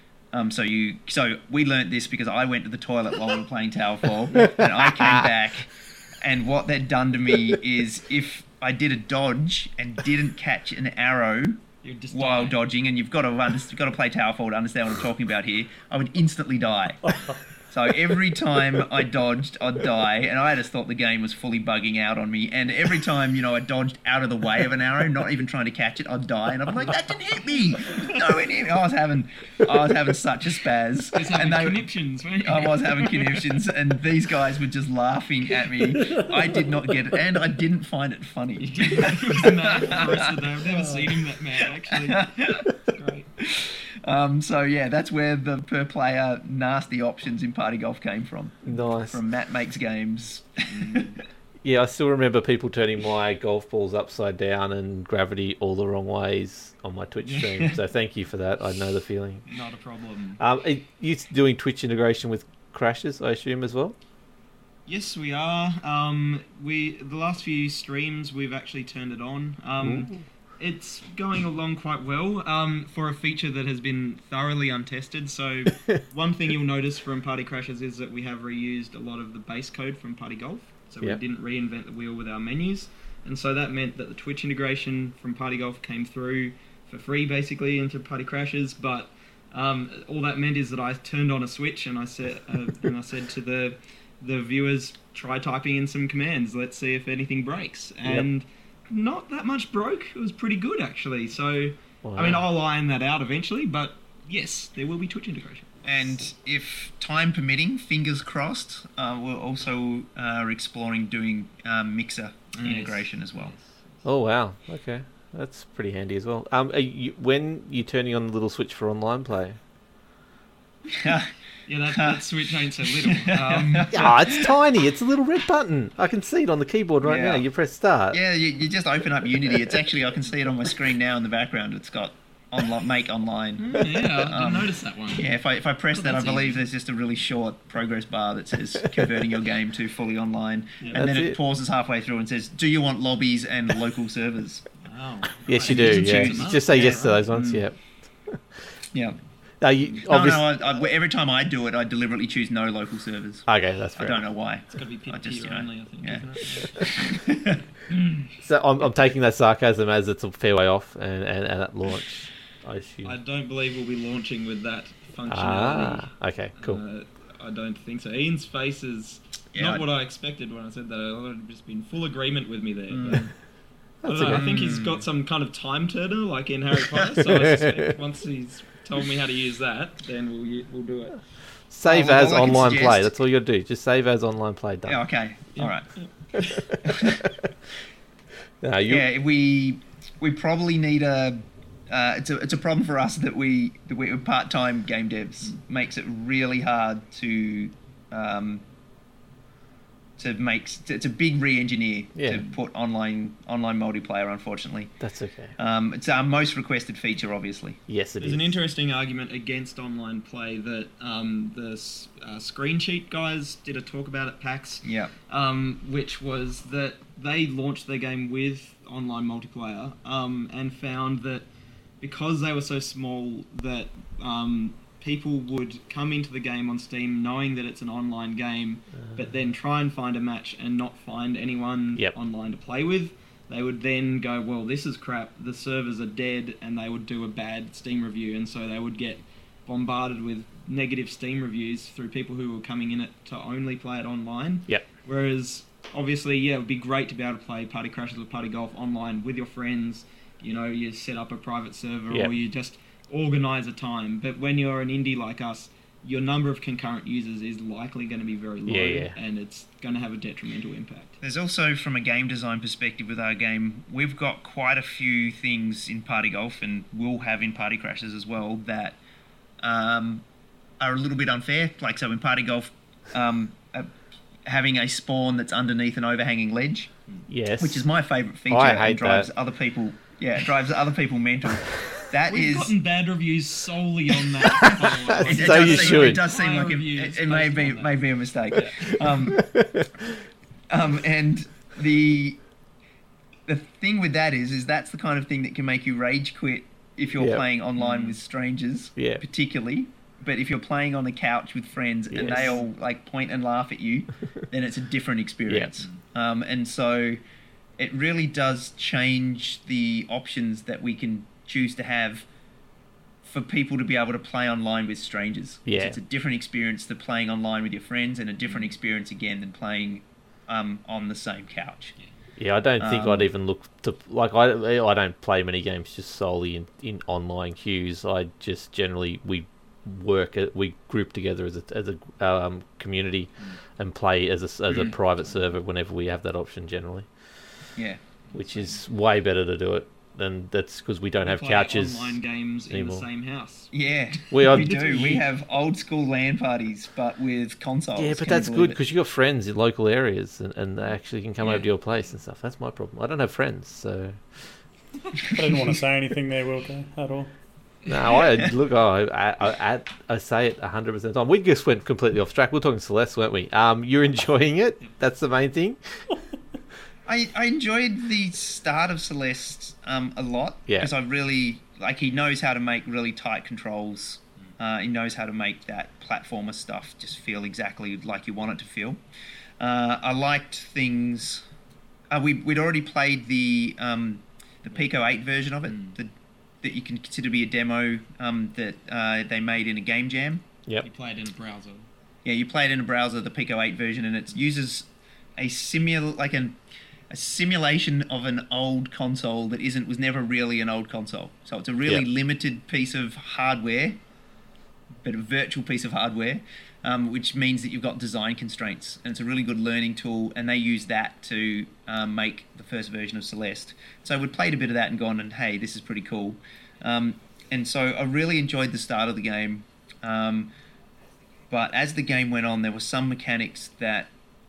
So we learnt this because I went to the toilet while we were playing Towerfall, and I came back, and what they'd done to me is if I did a dodge and didn't catch an arrow while dodging, and you've got to play Towerfall to understand what I'm talking about here, I would instantly die. So every time I dodged, I'd die, and I just thought the game was fully bugging out on me. And every time, I dodged out of the way of an arrow, not even trying to catch it, I'd die, and I'm like, that didn't hit me. No, it hit me. I was having such a spaz. Conniptions, weren't you? I was having conniptions, and these guys were just laughing at me. I did not get it, and I didn't find it funny. He was mad for the rest of the day. I've never seen him that mad, actually. It's great. So yeah, that's where the per player nasty options in Party Golf came from. Nice. From Matt Makes Games. Yeah, I still remember people turning my golf balls upside down and gravity all the wrong ways on my Twitch stream. So thank you for that. I know the feeling. Not a problem. Are you doing Twitch integration with crashes, I assume, as well? Yes, we are. The last few streams we've actually turned it on. It's going along quite well for a feature that has been thoroughly untested. So one thing you'll notice from Party Crashes is that we have reused a lot of the base code from Party Golf. So we didn't reinvent the wheel with our menus. And so that meant that the Twitch integration from Party Golf came through for free, basically, into Party Crashes. But all that meant is that I turned on a switch and I said to the viewers, try typing in some commands. Let's see if anything breaks. And not that much broke. It was pretty good, actually. So, wow. I mean, I'll iron that out eventually, but yes, there will be Twitch integration. And if time permitting, fingers crossed, we're also exploring doing Mixer integration as well. Oh, wow. Okay. That's pretty handy as well. When you're turning on the little switch for online play? Yeah, that switch ain't so little. It's tiny. It's a little red button. I can see it on the keyboard right now. You press start. Yeah, you just open up Unity. It's actually, I can see it on my screen now in the background. It's got make online. I didn't notice that one. Yeah, if I press that, I believe there's just a really short progress bar that says converting your game to fully online. And then it pauses halfway through and says, do you want lobbies and local servers? Wow. Yes, you do. Yeah. Just say yes to those ones. Yeah. Yeah. No, every time I do it, I deliberately choose no local servers. Okay, that's fair. I don't know why. It's got to be peer-to-peer only, I think. Yeah. So I'm taking that sarcasm as it's a fair way off and at launch, I assume. I don't believe we'll be launching with that functionality. Okay, cool. I don't think so. Ian's face is not what I expected when I said that. I would have just been full agreement with me there. But I don't know, I think he's got some kind of time turner like in Harry Potter, so I suspect once he's told me how to use that, then we'll do it. Save as online play. That's all you got to do. Just save as online play. Done. Yeah, okay. Yeah. All right. We probably need it's a problem for us that we're part-time game devs. Makes it really hard to it's a big re-engineer to put online multiplayer, unfortunately. That's okay. It's our most requested feature, obviously. Yes, it is. There's an interesting argument against online play that the Screen Sheet guys did a talk about at PAX, which was that they launched their game with online multiplayer and found that because they were so small that people would come into the game on Steam knowing that it's an online game, but then try and find a match and not find anyone online to play with. They would then go, well, this is crap, the servers are dead, and they would do a bad Steam review, and so they would get bombarded with negative Steam reviews through people who were coming in it to only play it online. Whereas, obviously, it would be great to be able to play Party Crashes or Party Golf online with your friends. You set up a private server or you just organise a time, but when you're an indie like us, your number of concurrent users is likely going to be very low, and it's going to have a detrimental impact. There's also, from a game design perspective with our game, we've got quite a few things in Party Golf, and will have in Party Crashes as well, that are a little bit unfair. Like, so in Party Golf, having a spawn that's underneath an overhanging ledge Yes. Which is my favourite feature. I hate and drives that. other people. Yeah, it drives other people mental. We've gotten bad reviews solely on that. It does seem like it may be a mistake. Yeah. And the thing with that is that's the kind of thing that can make you rage quit if you're playing online with strangers, particularly. But if you're playing on the couch with friends and they all like point and laugh at you, then it's a different experience. And so it really does change the options that we can choose to have for people to be able to play online with strangers. Yeah. So it's a different experience to playing online with your friends, and a different experience again than playing on the same couch. Yeah, I don't think I'd even look to I don't play many games just solely in online queues. I just generally we group together as a community and play as a private server whenever we have that option generally. Yeah, which is way better to do it. And that's because we don't have couches online games anymore. In the same house. Yeah, we do. We have old school LAN parties, but with consoles. Yeah, but that's good because you got friends in local areas, and they actually can come over to your place and stuff. That's my problem. I don't have friends, so. I didn't want to say anything there, Wilco, at all. No, I say it 100% of the time. We just went completely off track. We were talking Celeste, weren't we? You're enjoying it. That's the main thing. I enjoyed the start of Celeste a lot because I really he knows how to make really tight controls. He knows how to make that platformer stuff just feel exactly like you want it to feel. I liked things. We'd already played the Pico 8 version of it that you can consider to be a demo that they made in a game jam. Yep. You played in a browser. Yeah, you played in a browser the Pico 8 version, and it uses a simulation of an old console that was never really an old console. So it's a really limited piece of hardware, but a virtual piece of hardware, which means that you've got design constraints. And it's a really good learning tool, and they use that to make the first version of Celeste. So we'd played a bit of that and gone, and hey, this is pretty cool. And so I really enjoyed the start of the game. But as the game went on, there were some mechanics that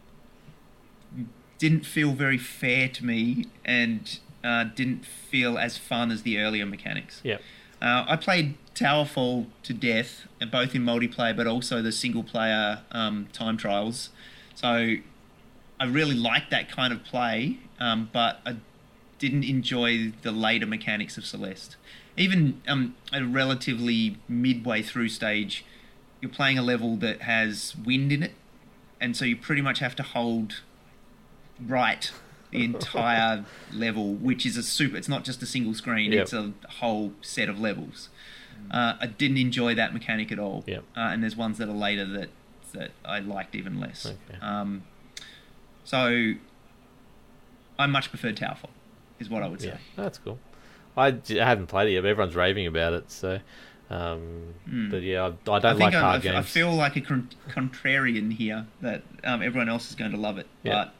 didn't feel very fair to me and didn't feel as fun as the earlier mechanics. Yeah. I played Towerfall to death, both in multiplayer but also the single-player time trials. So I really liked that kind of play, but I didn't enjoy the later mechanics of Celeste. Even at a relatively midway through stage, you're playing a level that has wind in it, and so you pretty much have to hold right the entire level, which is it's not just a single screen, it's a whole set of levels. I didn't enjoy that mechanic at all. And there's ones that are later that I liked even less. Okay. So I much preferred Towerfall, is what I would say. Yeah, that's cool. I haven't played it yet, but everyone's raving about it, so but yeah, I don't like hard games. I feel like a contrarian here, that everyone else is going to love it, but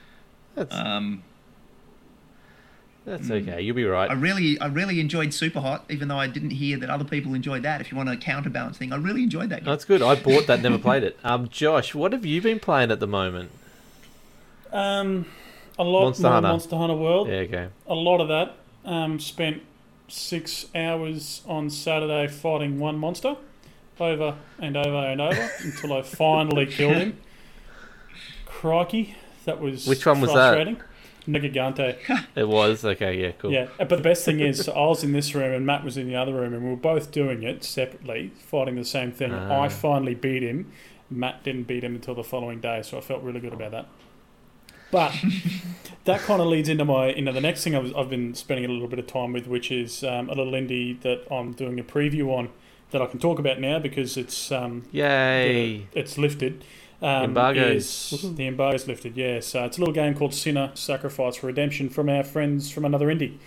that's okay. You'll be right. I really enjoyed Superhot, even though I didn't hear that other people enjoyed that. If you want a counterbalance thing, I really enjoyed that game. That's good. I bought that, never played it. Josh, what have you been playing at the moment? A lot more Monster Hunter World. Yeah, okay. A lot of that. Spent 6 hours on Saturday fighting one monster over and over and over until I finally killed him. Crikey. That was Which one was frustrating. that? Negagante. It was? Okay, yeah, cool. Yeah, but the best thing is, I was in this room and Matt was in the other room, and we were both doing it separately, fighting the same thing. I finally beat him. Matt didn't beat him until the following day, so I felt really good about that. But that kind of leads into the next thing I've been spending a little bit of time with, which is a little indie that I'm doing a preview on that I can talk about now because it's yay, it's lifted. The embargo's lifted, yeah. So it's a little game called Sinner, Sacrifice for Redemption from our friends from another indie.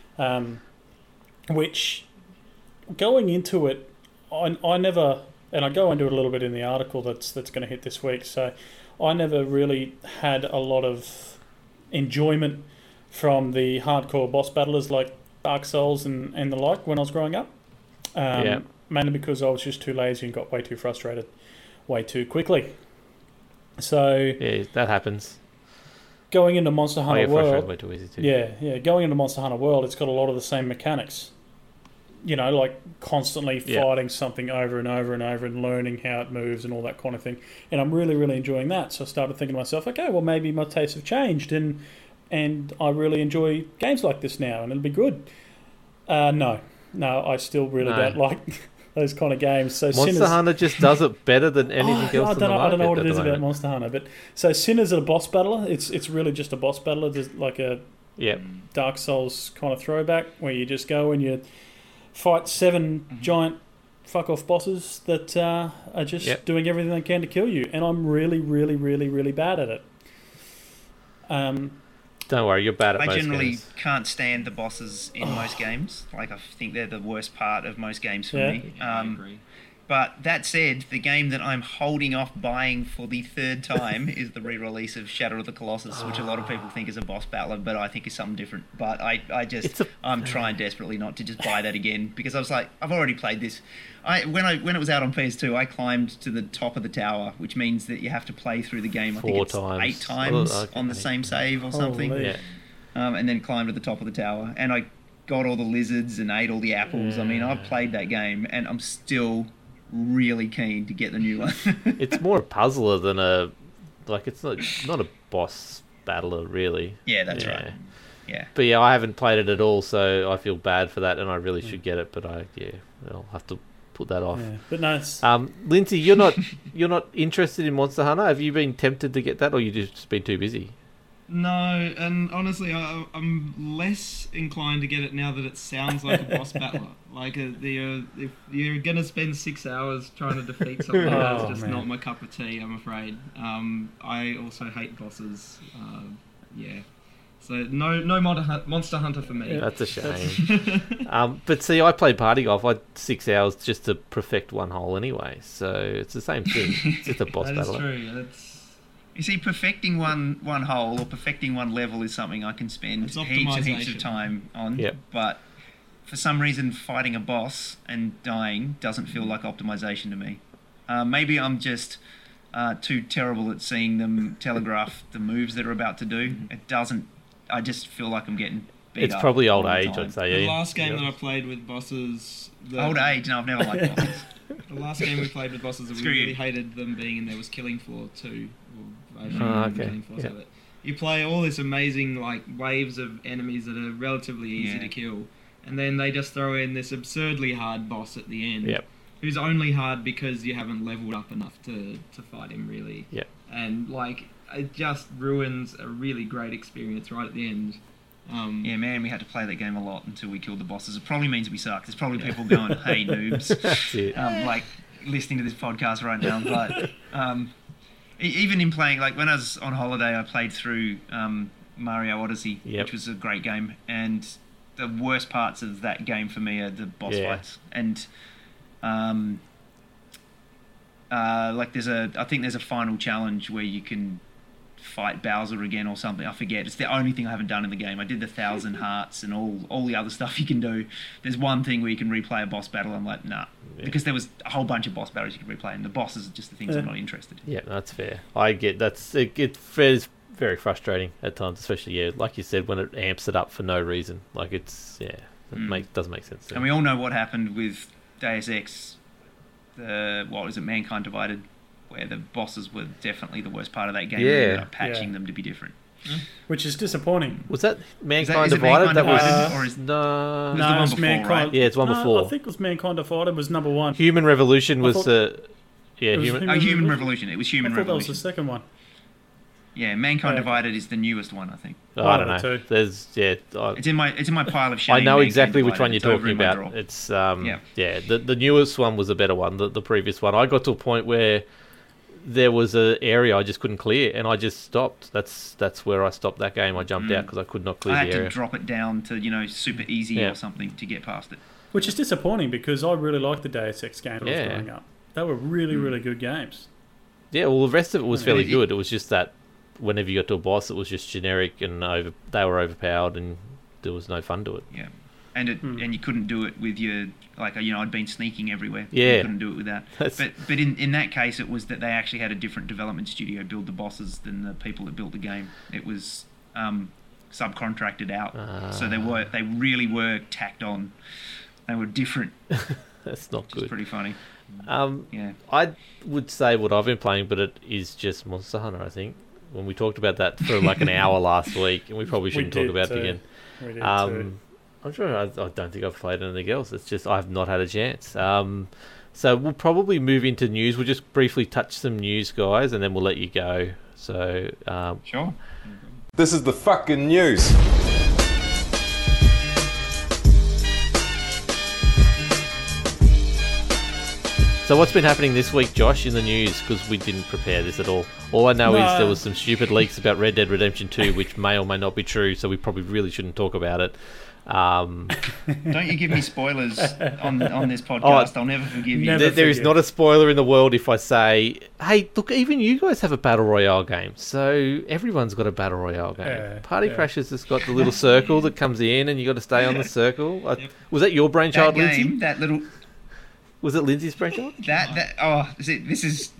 Which, going into it, I never, and I go into it a little bit in the article that's going to hit this week, so I never really had a lot of enjoyment from the hardcore boss battlers like Dark Souls and the like when I was growing up. Mainly because I was just too lazy and got way too frustrated way too quickly. So yeah, that happens. going into Monster Hunter World. Way too easy too. Yeah. Going into Monster Hunter World, it's got a lot of the same mechanics. You know, like constantly fighting something over and over and over and learning how it moves and all that kind of thing. And I'm really, really enjoying that. So I started thinking to myself, okay, well, maybe my tastes have changed and I really enjoy games like this now and it'll be good. No, I still really don't like those kind of games. So Monster Hunter just does it better than anything else. I don't know what it is about Monster Hunter, but so Sinner's a boss battler. It's really just a boss battler. There's like a Dark Souls kind of throwback where you just go and you fight 7 giant fuck-off bosses that are just doing everything they can to kill you. And I'm really, really, really, really bad at it. Don't worry, you're bad at most games. I generally can't stand the bosses in most games. Like, I think they're the worst part of most games for me. I agree. But that said, the game that I'm holding off buying for the 3rd time is the re-release of Shadow of the Colossus, which a lot of people think is a boss battler, but I think is something different. But I'm trying desperately not to just buy that again, because I was like, I've already played this. When it was out on PS2, I climbed to the top of the tower, which means that you have to play through the game, I think it's 8 times on the same save or something. And then climb to the top of the tower. And I got all the lizards and ate all the apples. I mean, I've played that game, and I'm still really keen to get the new one. It's more a puzzler than it's not a boss battler really. Yeah, that's right. Yeah. But I haven't played it at all, so I feel bad for that, and I really should get it. But I'll have to put that off. Yeah. But nice. Lindsay, you're not interested in Monster Hunter. Have you been tempted to get that, or you just been too busy? No, and honestly, I'm less inclined to get it now that it sounds like a boss battler. Like, if you're going to spend 6 hours trying to defeat something, that's just not my cup of tea, I'm afraid. I also hate bosses. So no Monster Hunter for me. That's a shame. But see, I played Party Golf. I had 6 hours just to perfect one hole anyway. So it's the same thing. It's just a boss battler. That's true. You see, perfecting one hole or perfecting one level is something I can spend heaps and heaps of time on. Yep. But for some reason, fighting a boss and dying doesn't feel like optimization to me. Maybe I'm just too terrible at seeing them telegraph the moves that are about to do. It doesn't. I just feel like I'm getting beat up. It's probably old age, I'd say. The last game that I played with bosses... Old age? No, I've never liked bosses. The last game we played with bosses that we really hated them being in there was Killing Floor 2. Okay. You play all this amazing waves of enemies that are relatively easy to kill, and then they just throw in this absurdly hard boss at the end, who's only hard because you haven't leveled up enough to fight him, really. Yep. And it just ruins a really great experience right at the end. Yeah, man, we had to play that game a lot until we killed the bosses. It probably means we suck. There's probably people going, "Hey, noobs," listening to this podcast right now. But even in playing, when I was on holiday, I played through Mario Odyssey, which was a great game. And the worst parts of that game for me are the boss fights. And I think there's a final challenge where you can fight Bowser again or something. I forget. It's the only thing I haven't done in the game. I did the 1,000 hearts and all the other stuff you can do. There's one thing where you can replay a boss battle. I'm like, nah. Yeah. Because there was a whole bunch of boss battles you could replay, and the bosses are just the things I'm not interested in. Yeah, that's fair. I get it is very frustrating at times, especially, like you said, when it amps it up for no reason. It doesn't make sense. And we all know what happened with Deus Ex, Mankind Divided, where the bosses were definitely the worst part of that game. Yeah. We ended up patching them to be different. Which is disappointing. Was that Mankind Divided? That was no, it was the one before, Mankind, right? Yeah, it's one before. I think it was Mankind Divided was number 1. Human Revolution was Human Revolution. It was Human Revolution. That was the second one. Yeah, Mankind Divided is the newest one, I think. I don't know. There's it's in my pile of shame. I know exactly which one you're talking about. It's the newest one was a better one. The previous one, I got to a point where there was an area I just couldn't clear, and I just stopped. That's where I stopped that game. I jumped out because I could not clear the area. I had to drop it down to super easy or something to get past it. Which is disappointing because I really liked the Deus Ex games when I was growing up. They were really, really good games. Yeah, well, the rest of it was fairly good. It was just that whenever you got to a boss, it was just generic and they were overpowered, and there was no fun to it. Yeah. and you couldn't do it with your I'd been sneaking everywhere. Yeah, you couldn't do it with that. But in that case, it was that they actually had a different development studio build the bosses than the people that built the game. It was subcontracted out, so they really were tacked on. They were different. That's not good. It's pretty funny. Yeah, I would say what I've been playing, but it is just Monster Hunter. I think when we talked about that for like an hour last week, and we probably shouldn't talk about it again. We did I'm sure I don't think I've played anything else. It's just I've not had a chance. So we'll probably move into news. We'll just briefly touch some news, guys, and then we'll let you go. So sure. This is the fucking news. So what's been happening this week, Josh, in the news? Because we didn't prepare this at all. All I know is there was some stupid leaks about Red Dead Redemption 2, which may or may not be true, so we probably really shouldn't talk about it. Don't you give me spoilers on this podcast. I'll never forgive you. There is not a spoiler in the world if I say, hey, look, even you guys have a Battle Royale game. So everyone's got a Battle Royale game. Party Crashers has got the little circle that comes in and you got to stay on the circle. Was that your brainchild, Lindsay? That little... Was it Lindsay's brainchild? This is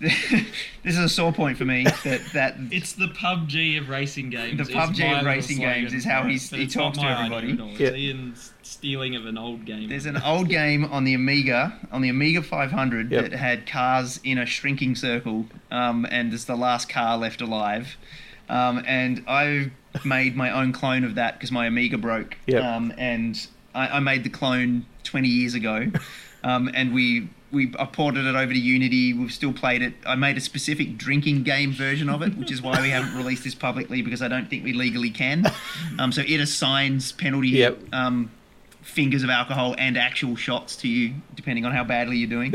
a sore point for me. That it's the PUBG of racing games. The PUBG of racing games is how he talks to everybody. It's Ian's stealing of an old game. There's an old game on the Amiga 500 that had cars in a shrinking circle, and it's the last car left alive. And I made my own clone of that because my Amiga broke. And I made the clone 20 years ago. And I ported it over to Unity. We've still played it. I made a specific drinking game version of it, which is why we haven't released this publicly, because I don't think we legally can. So it assigns penalty fingers of alcohol and actual shots to you, depending on how badly you're doing.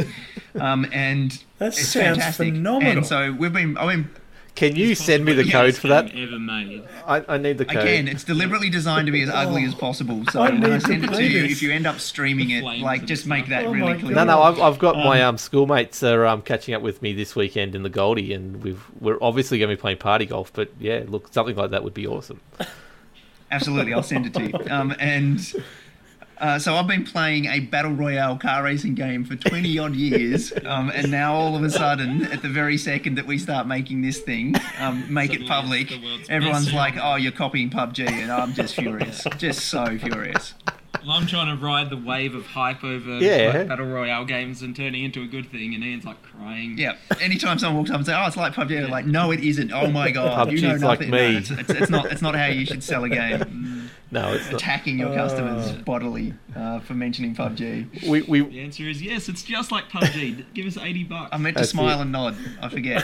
And that it's sounds fantastic. phenomenal. And so I've been. Can you send me the code for that? Ever made. I need the code. I can. It's deliberately designed to be as ugly as possible. So when I send it to you, if you end up streaming it, just make that really clear. No, I've got my schoolmates are catching up with me this weekend in the Goldie, and we're obviously going to be playing party golf. But yeah, look, something like that would be awesome. Absolutely, I'll send it to you. So I've been playing a Battle Royale car racing game for 20-odd years, and now all of a sudden, at the very second that we start making this thing, make it public, everyone's like, oh, you're copying PUBG, and I'm just furious. Just so furious. Well, I'm trying to ride the wave of hype over Battle Royale games and turning into a good thing, and Ian's like crying. Yeah. Anytime someone walks up and says, oh, it's like PUBG, they're like, no, it isn't. Oh my God. PUBG's you know nothing. like me. No, it's not how you should sell a game. No, it's attacking your customers bodily for mentioning PUBG. The answer is yes, it's just like PUBG. Give us $80. I meant to smile and nod. I forget.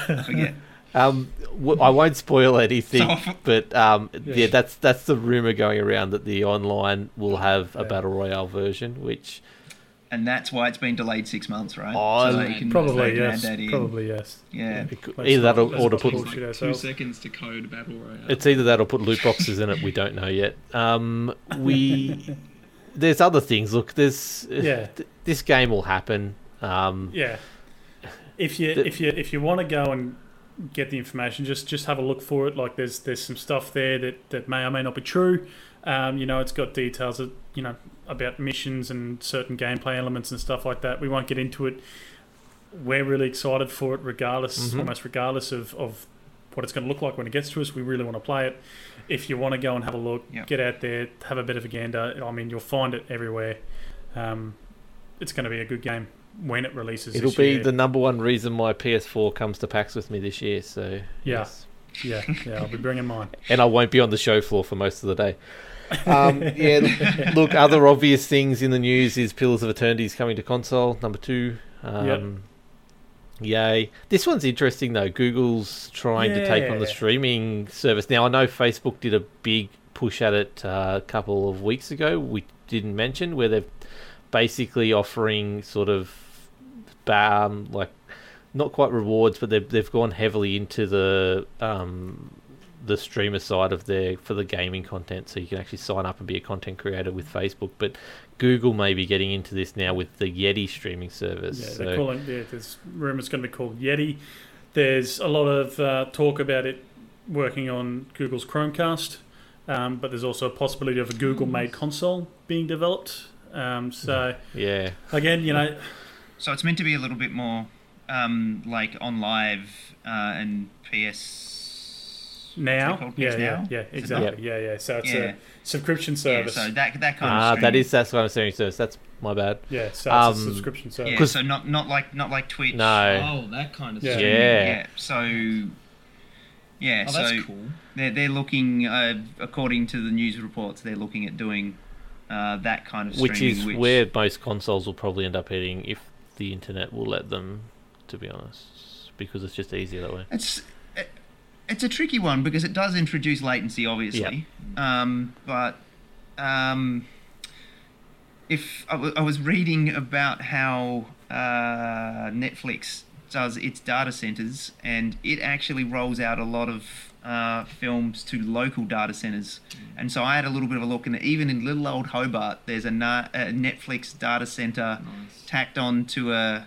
I won't spoil anything, but that's the rumor going around that the online will have a Battle Royale version, and that's why it's been delayed 6 months, right? Probably yes. Yeah. Either that or to put 2 seconds to code Battle Royale. It's either that or put loot boxes in it. We don't know yet. There's other things. Look, this game will happen. If you want to go and get the information, just have a look for it. Like there's some stuff there that may or may not be true. It's got details of, about missions and certain gameplay elements and stuff like that. We won't get into it. We're really excited for it regardless, almost regardless of what it's going to look like when it gets to us. We really want to play it. If you want to go and have a look, get out there, have a bit of a gander. I mean, you'll find it everywhere. It's going to be a good game when it releases. It'll be the number one reason my PS4 comes to PAX with me this year. So yes. I'll be bringing mine. And I won't be on the show floor for most of the day. Look, other obvious things in the news is Pillars of Eternity is coming to console, number 2. Yay. This one's interesting, though. Google's trying to take on the streaming service. Now, I know Facebook did a big push at it a couple of weeks ago, we didn't mention, where they're basically offering sort of not quite rewards, but they've gone heavily into the streamer side of for the gaming content, so you can actually sign up and be a content creator with Facebook. But Google may be getting into this now with the Yeti streaming service. They're calling there's rumours going to be called Yeti. There's a lot of talk about it working on Google's Chromecast, but there's also a possibility of a Google-made console being developed. So again, So it's meant to be a little bit more like on live and PS now. Yeah, exactly. Yeah. So it's a subscription service. So that kind of that's what I'm saying. Service. That's my bad. Yeah, so it's a subscription service. Yeah, so not like Twitch. No. Oh, that kind of stuff. Yeah. So that's cool. They're looking, according to the news reports, they're looking at doing that kind of streaming, which is where most consoles will probably end up heading if the internet will let them, to be honest, because it's just easier that way. It's a tricky one because it does introduce latency, obviously. But if I was reading about how Netflix does its data centers, and it actually rolls out a lot of films to local data centers. And so I had a little bit of a look, and even in little old Hobart, there's a Netflix data center tacked on to an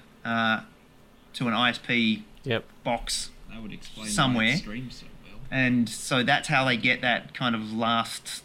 ISP box. That would explain somewhere. Why it streams so well. And so that's how they get that kind of last,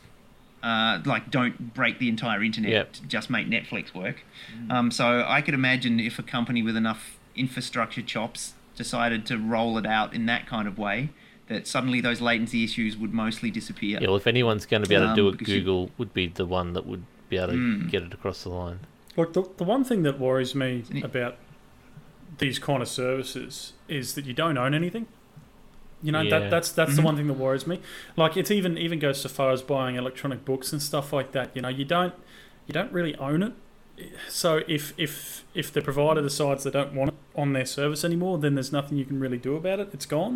don't break the entire internet, just make Netflix work. So I could imagine if a company with enough infrastructure chops decided to roll it out in that kind of way, that suddenly those latency issues would mostly disappear. Yeah, well, if anyone's going to be able to do it, Google would be the one that would be able to get it across the line. Look, the one thing that worries me about these kind of services is that you don't own anything. That's the one thing that worries me. Like, it even goes so far as buying electronic books and stuff like that. You don't really own it. So if the provider decides they don't want it on their service anymore, then there's nothing you can really do about it. It's gone.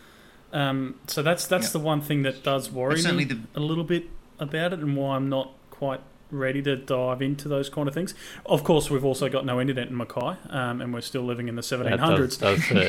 So that's the one thing that does worry me a little bit about it, and why I'm not quite ready to dive into those kind of things. Of course, we've also got no internet in Mackay, and we're still living in the 1700s.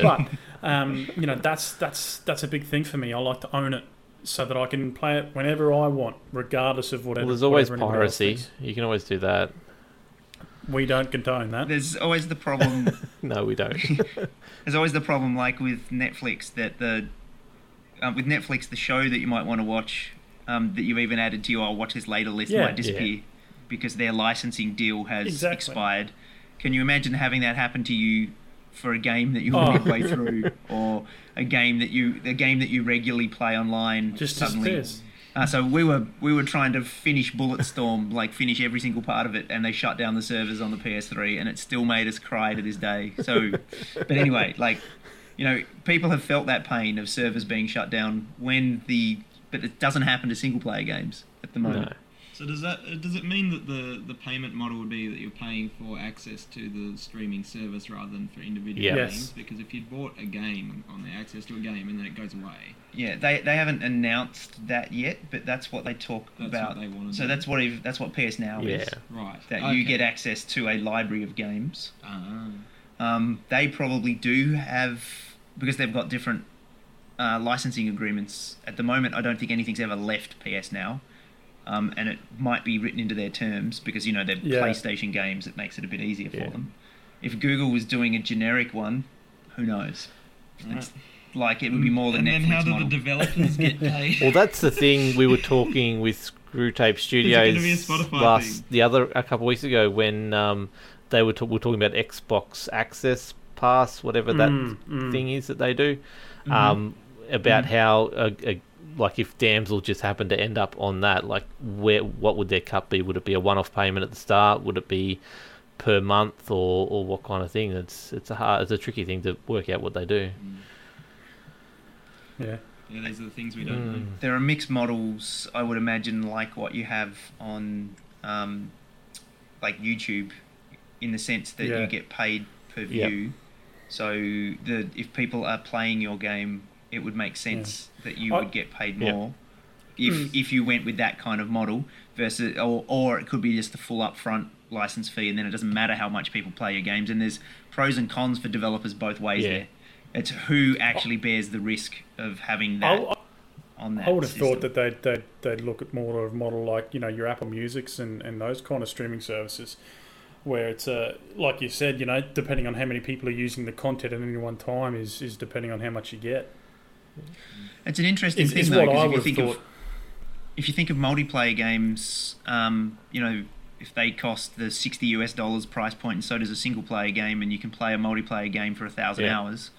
But that's a big thing for me. I like to own it so that I can play it whenever I want, regardless of whatever. Well, there's always piracy. You can always do that. We don't condone that. There's always the problem. No, we don't. There's always the problem, like with Netflix, that with Netflix, the show that you might want to watch, that you've even added to your watch this later list, might disappear because their licensing deal has expired. Can you imagine having that happen to you for a game that you're midway through, or a game that you regularly play online? Just suddenly. So we were trying to finish Bulletstorm, like finish every single part of it, and they shut down the servers on the PS3, and it still made us cry to this day. So, but anyway, people have felt that pain of servers being shut down but it doesn't happen to single player games at the moment. No. So does it mean that the payment model would be that you're paying for access to the streaming service rather than for individual games? Because if you'd bought a game on the access to a game and then it goes away. Yeah, they haven't announced that yet, but that's what they talk about. What they want to so do. that's what PS Now is. Right. That you get access to a library of games. Ah. They probably do have, because they've got different licensing agreements. At the moment, I don't think anything's ever left PS Now. And it might be written into their terms because, they're PlayStation games. It makes it a bit easier for them. If Google was doing a generic one, who knows? It's like it would be more than Netflix. And then how do model. the developers get paid? Well, that's the thing. We were talking with Screwtape Studios a couple of weeks ago when they were talking about Xbox Access Pass, whatever that thing is that they do, about how like if Damsel just happened to end up on that, like what would their cut be? Would it be a one-off payment at the start? Would it be per month, or what kind of thing? It's a tricky thing to work out what they do. Yeah, these are the things we don't know. There are mixed models, I would imagine, like what you have on like YouTube, in the sense that you get paid per view. So if people are playing your game, it would make sense that you would get paid more if you went with that kind of model versus, or it could be just the full upfront license fee, and then it doesn't matter how much people play your games. And there's pros and cons for developers both ways there. It's who actually bears the risk of having that on that. I would have system. thought that they'd look at more of a model like your Apple Musics and those kind of streaming services, where it's like you said, depending on how many people are using the content at any one time is depending on how much you get. It's an interesting thing though, because if you think of if you think of multiplayer games, if they cost the $60 price point, and so does a single player game, and you can play a multiplayer game for 1,000 hours,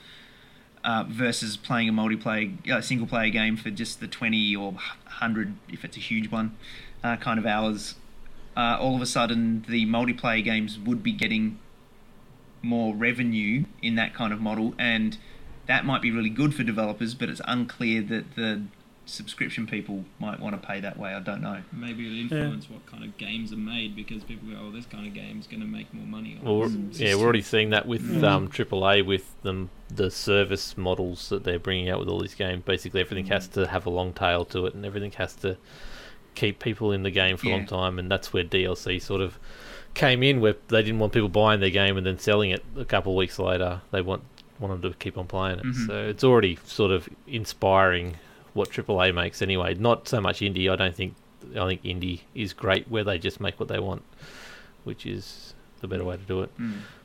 versus playing a single player game for just the 20 or 100, if it's a huge one, kind of hours. All of a sudden, the multiplayer games would be getting more revenue in that kind of model, and that might be really good for developers, but it's unclear that the subscription people might want to pay that way. I don't know. Maybe it'll influence what kind of games are made, because people go, oh, this kind of game's going to make more money on we're already seeing that with AAA, with the service models that they're bringing out with all these games. Basically everything has to have a long tail to it, and everything has to keep people in the game for a long time, and that's where DLC sort of came in, where they didn't want people buying their game and then selling it a couple of weeks later. They want them to keep on playing it. So it's already sort of inspiring what AAA makes anyway. Not so much indie. I think indie is great where they just make what they want, which is the better way to do it.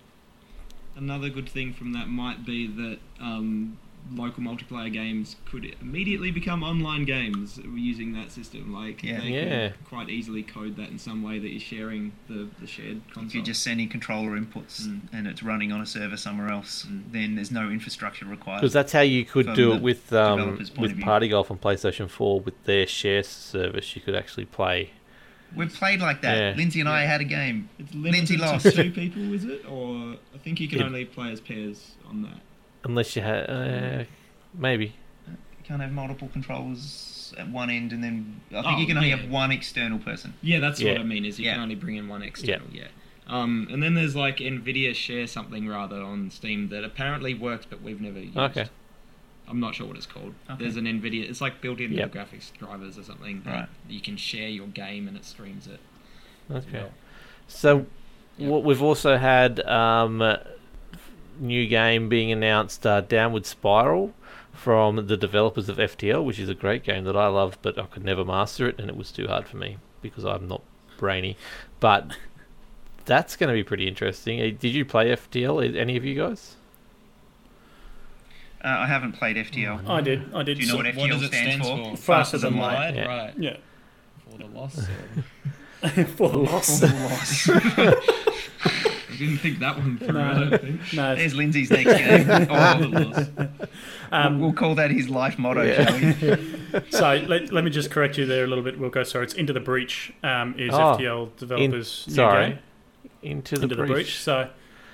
Another good thing from that might be that local multiplayer games could immediately become online games using that system. Like they could quite easily code that in some way that you're sharing the shared console. If you're just sending controller inputs and it's running on a server somewhere else, then there's no infrastructure required. Because that's how you could do it with Party Golf on PlayStation 4 with their share service. You could actually play. We've played like that. Yeah. Lindsay and I had a game. It's limited Lindsay lost. to 2 people, is it? Or I think you can only play as pairs on that. Unless you had... maybe. You can't have multiple controllers at one end, and then... I think you can only have one external person. Yeah, that's what I mean, is you can only bring in one external, and then there's like NVIDIA Share something rather on Steam that apparently works, but we've never used. Okay. I'm not sure what it's called. Okay. There's an NVIDIA... It's like built in graphics drivers or something. Right. You can share your game and it streams it. Okay. Well. So, what we've also had... new game being announced, Downward Spiral, from the developers of FTL, which is a great game that I love, but I could never master it, and it was too hard for me because I'm not brainy. But that's going to be pretty interesting. Did you play FTL? Any of you guys? I haven't played FTL. I did. Do you know what FTL stands for? Faster than light. Yeah. Right. Yeah. For the loss. For the loss. I didn't think that one through, I don't think. No. There's Lindsay's next game. We'll call that his life motto, shall we? So let me just correct you there a little bit, Wilco. Sorry, it's Into the Breach is FTL developers' new game. Into the Breach. So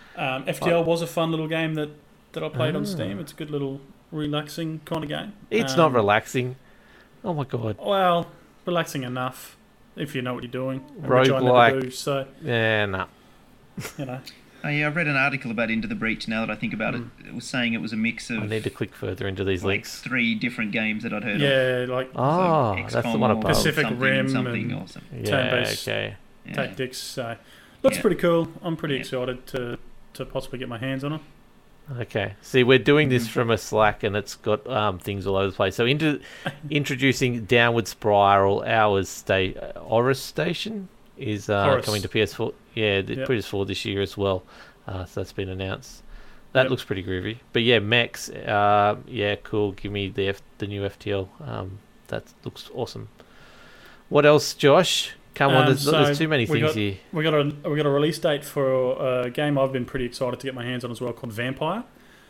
FTL was a fun little game that I played on Steam. It's a good little relaxing kind of game. It's not relaxing. Oh my god. Well, relaxing enough if you know what you're doing. Roguelike. So yeah, no. You know. I've read an article about Into the Breach now that I think about it. It was saying it was a mix of... I need to click further into these links. 3 different games that I'd heard of. Yeah, like... Oh, so that's the one above. Pacific Rim something and turn-based tactics. So, looks pretty cool. I'm pretty excited to possibly get my hands on it. Okay. See, we're doing this from a Slack, and it's got things all over the place. So, introducing Downward Spiral, Horus Station is coming to PS4. Yeah, PS4 this year as well. So that's been announced. That looks pretty groovy. But yeah, Mechs, cool. Give me the new FTL. That looks awesome. What else, Josh? Come on, there's too many things here. We got a release date for a game I've been pretty excited to get my hands on as well, called Vampire.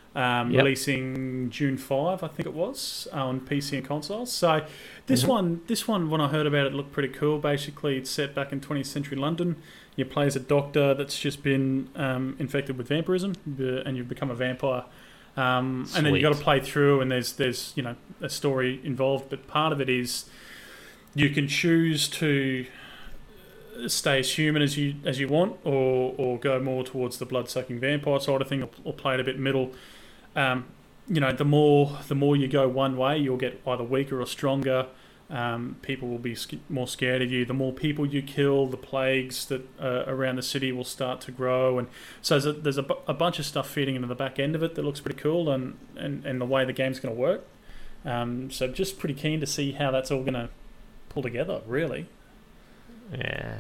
Releasing June 5, I think it was, on PC and consoles. So this one, when I heard about it, looked pretty cool. Basically, it's set back in 20th century London. You play as a doctor that's just been infected with vampirism, and you've become a vampire. And then you got to play through, and there's a story involved. But part of it is you can choose to stay as human as you want, or go more towards the blood-sucking vampire side of thing, or play it a bit middle. The more you go one way, you'll get either weaker or stronger. People will be more scared of you. The more people you kill, the plagues that around the city will start to grow, and so there's a bunch of stuff feeding into the back end of it that looks pretty cool, and the way the game's going to work. So just pretty keen to see how that's all going to pull together, really. Yeah.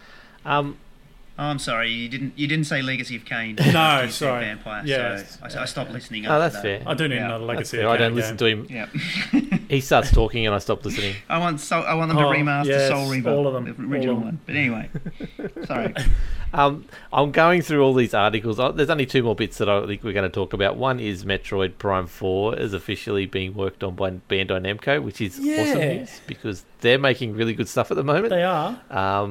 I'm sorry, you didn't say Legacy of Kain. No, you sorry. Vampire, yeah. so I stopped listening. Oh, that's fair. I do need another Legacy of Kain. I don't listen to him. Yeah. He starts talking and I stop listening. I want them to remaster Soul Reaver, all of them, the original one. But anyway, sorry. I'm going through all these articles. There's only 2 more bits that I think we're going to talk about. One is Metroid Prime 4 is officially being worked on by Bandai Namco, which is awesome news because they're making really good stuff at the moment. They are.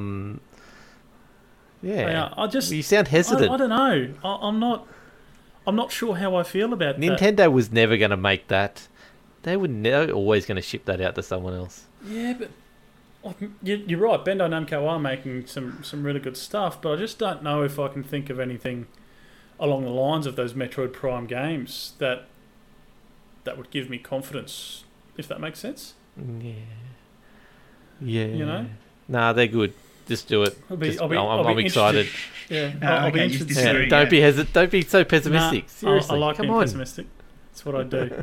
They are. You sound hesitant. I don't know. I'm not sure how I feel about that. Nintendo was never going to make that. They're always going to ship that out to someone else. Yeah, but you're right. Bandai Namco are making some really good stuff, but I just don't know if I can think of anything along the lines of those Metroid Prime games that would give me confidence, if that makes sense. Yeah. You know? Nah, they're good. Just do it. I'm excited. Yeah, I'll be interested. Don't be hesitant. Don't be so pessimistic. Nah, seriously, I like come being on. pessimistic. That's what I do.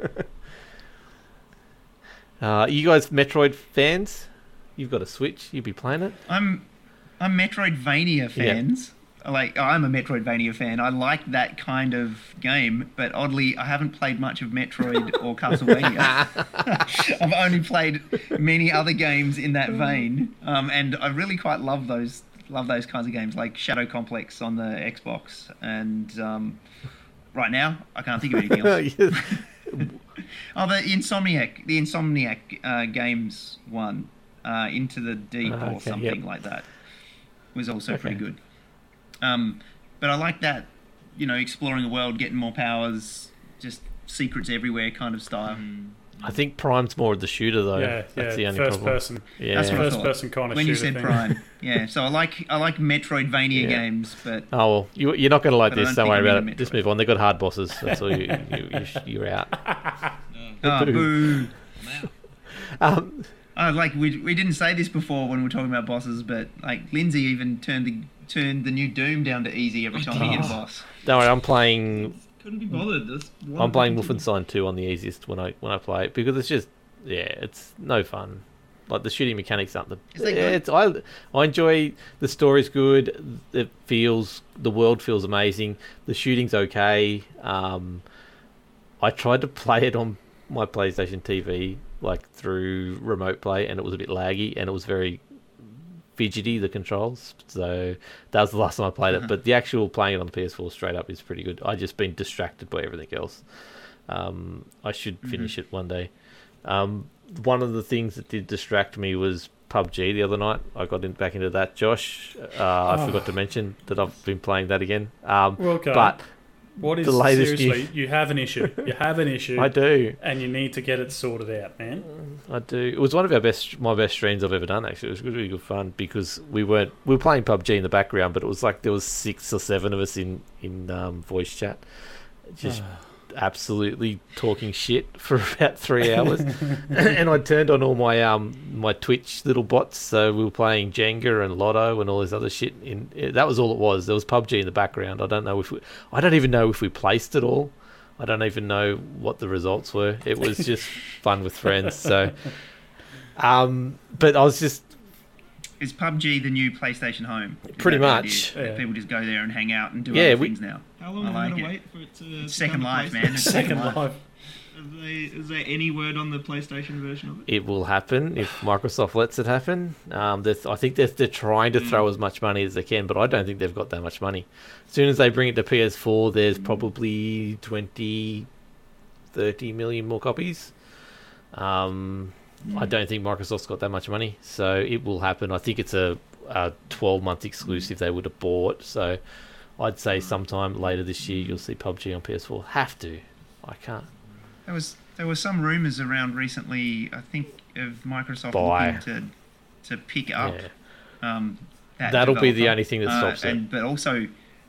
You guys Metroid fans? You've got a Switch. You'd be playing it. I'm Metroidvania fans. Yeah. I'm a Metroidvania fan. I like that kind of game, but oddly, I haven't played much of Metroid or Castlevania. I've only played many other games in that vein, and I really quite love those kinds of games, like Shadow Complex on the Xbox. And right now, I can't think of anything else. The Insomniac Games one, Into the Deep or something like that, was also pretty good. But I like that, exploring the world, getting more powers, just secrets everywhere kind of style. I think Prime's more of the shooter though. Yeah, that's the only first problem. person. Yeah, that's what first person kind of when shooter you said thing. Prime. Yeah, so I like Metroidvania games, but you're not going to like this. Don't worry about it. Metroid. Just move on. They've got hard bosses. That's all. You're out. Boo. I'm out. We didn't say this before when we were talking about bosses, but Lindsay even turned the new Doom down to easy every time he hit a boss. Don't worry, I'm playing. Couldn't be bothered. I'm playing Wolfenstein 2 on the easiest when I play it because it's just it's no fun. Like the shooting mechanics aren't I enjoy the story's good. The world feels amazing. The shooting's okay. I tried to play it on my PlayStation TV through remote play, and it was a bit laggy and it was very fidgety, the controls. So that was the last time I played it. But the actual playing it on the PS4 straight up is pretty good. I just been distracted by everything else. I should finish it one day. One of the things that did distract me was PUBG the other night. I got back into that. Josh, I forgot to mention that I've been playing that again. But what is the latest seriously? You have an issue. You have an issue. I do, and you need to get it sorted out, man. I do. It was one of my best streams I've ever done. Actually, it was really good fun because we were playing PUBG in the background, but it was there was 6 or 7 of us in voice chat, just absolutely talking shit for about 3 hours. And I turned on all my my Twitch little bots, so we were playing Jenga and Lotto and all this other shit. That was all it was. There was PUBG in the background. I don't even know if we placed it all. I don't even know what the results were. It was just fun with friends. So but I was just... Is PUBG the new PlayStation Home? Pretty much. People just go there and hang out and do other things now. How long have you got to wait for it to... Second Life, man. Second Life. Is there any word on the PlayStation version of it? It will happen if Microsoft lets it happen. I think they're trying to throw as much money as they can, but I don't think they've got that much money. As soon as they bring it to PS4, there's probably 20, 30 million more copies. I don't think Microsoft's got that much money, so it will happen. I think it's a 12-month exclusive they would have bought, so I'd say sometime later this year you'll see PUBG on PS4. Have to. I can't. There were some rumours around recently, I think, of Microsoft looking to pick up that'll be the only thing that stops it. But also,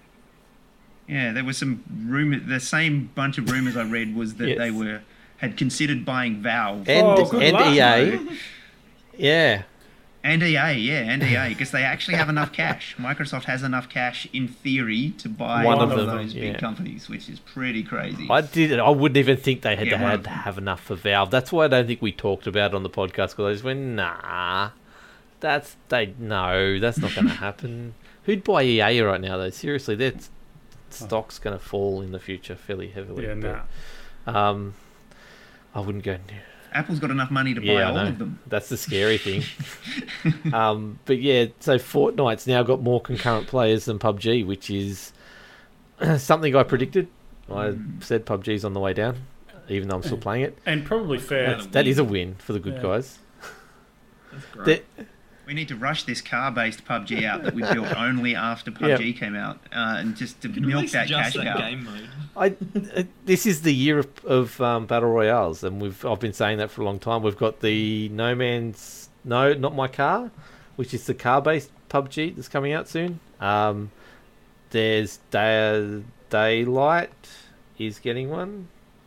there was some rumour. The same bunch of rumours I read was that they had considered buying Valve and EA. Yeah. And EA, because they actually have enough cash. Microsoft has enough cash, in theory, to buy one of those big companies, which is pretty crazy. I wouldn't even think they had to have enough for Valve. That's why I don't think we talked about it on the podcast, because I just went, nah, that's not going to happen. Who'd buy EA right now, though? Seriously, their stock's going to fall in the future fairly heavily. Yeah, I wouldn't go near. Apple's got enough money to buy all of them. That's the scary thing. But yeah, so Fortnite's now got more concurrent players than PUBG, which is something I predicted. I said PUBG's on the way down, even though I'm still playing it. And probably fair. That is a win for the good guys. That's great. We need to rush this car-based PUBG out that we built only after PUBG came out, and just to milk that cash cow. Game mode. This is the year of battle royales, and I've been saying that for a long time. We've got the Not My Car, which is the car-based PUBG that's coming out soon. There's Daylight is getting one.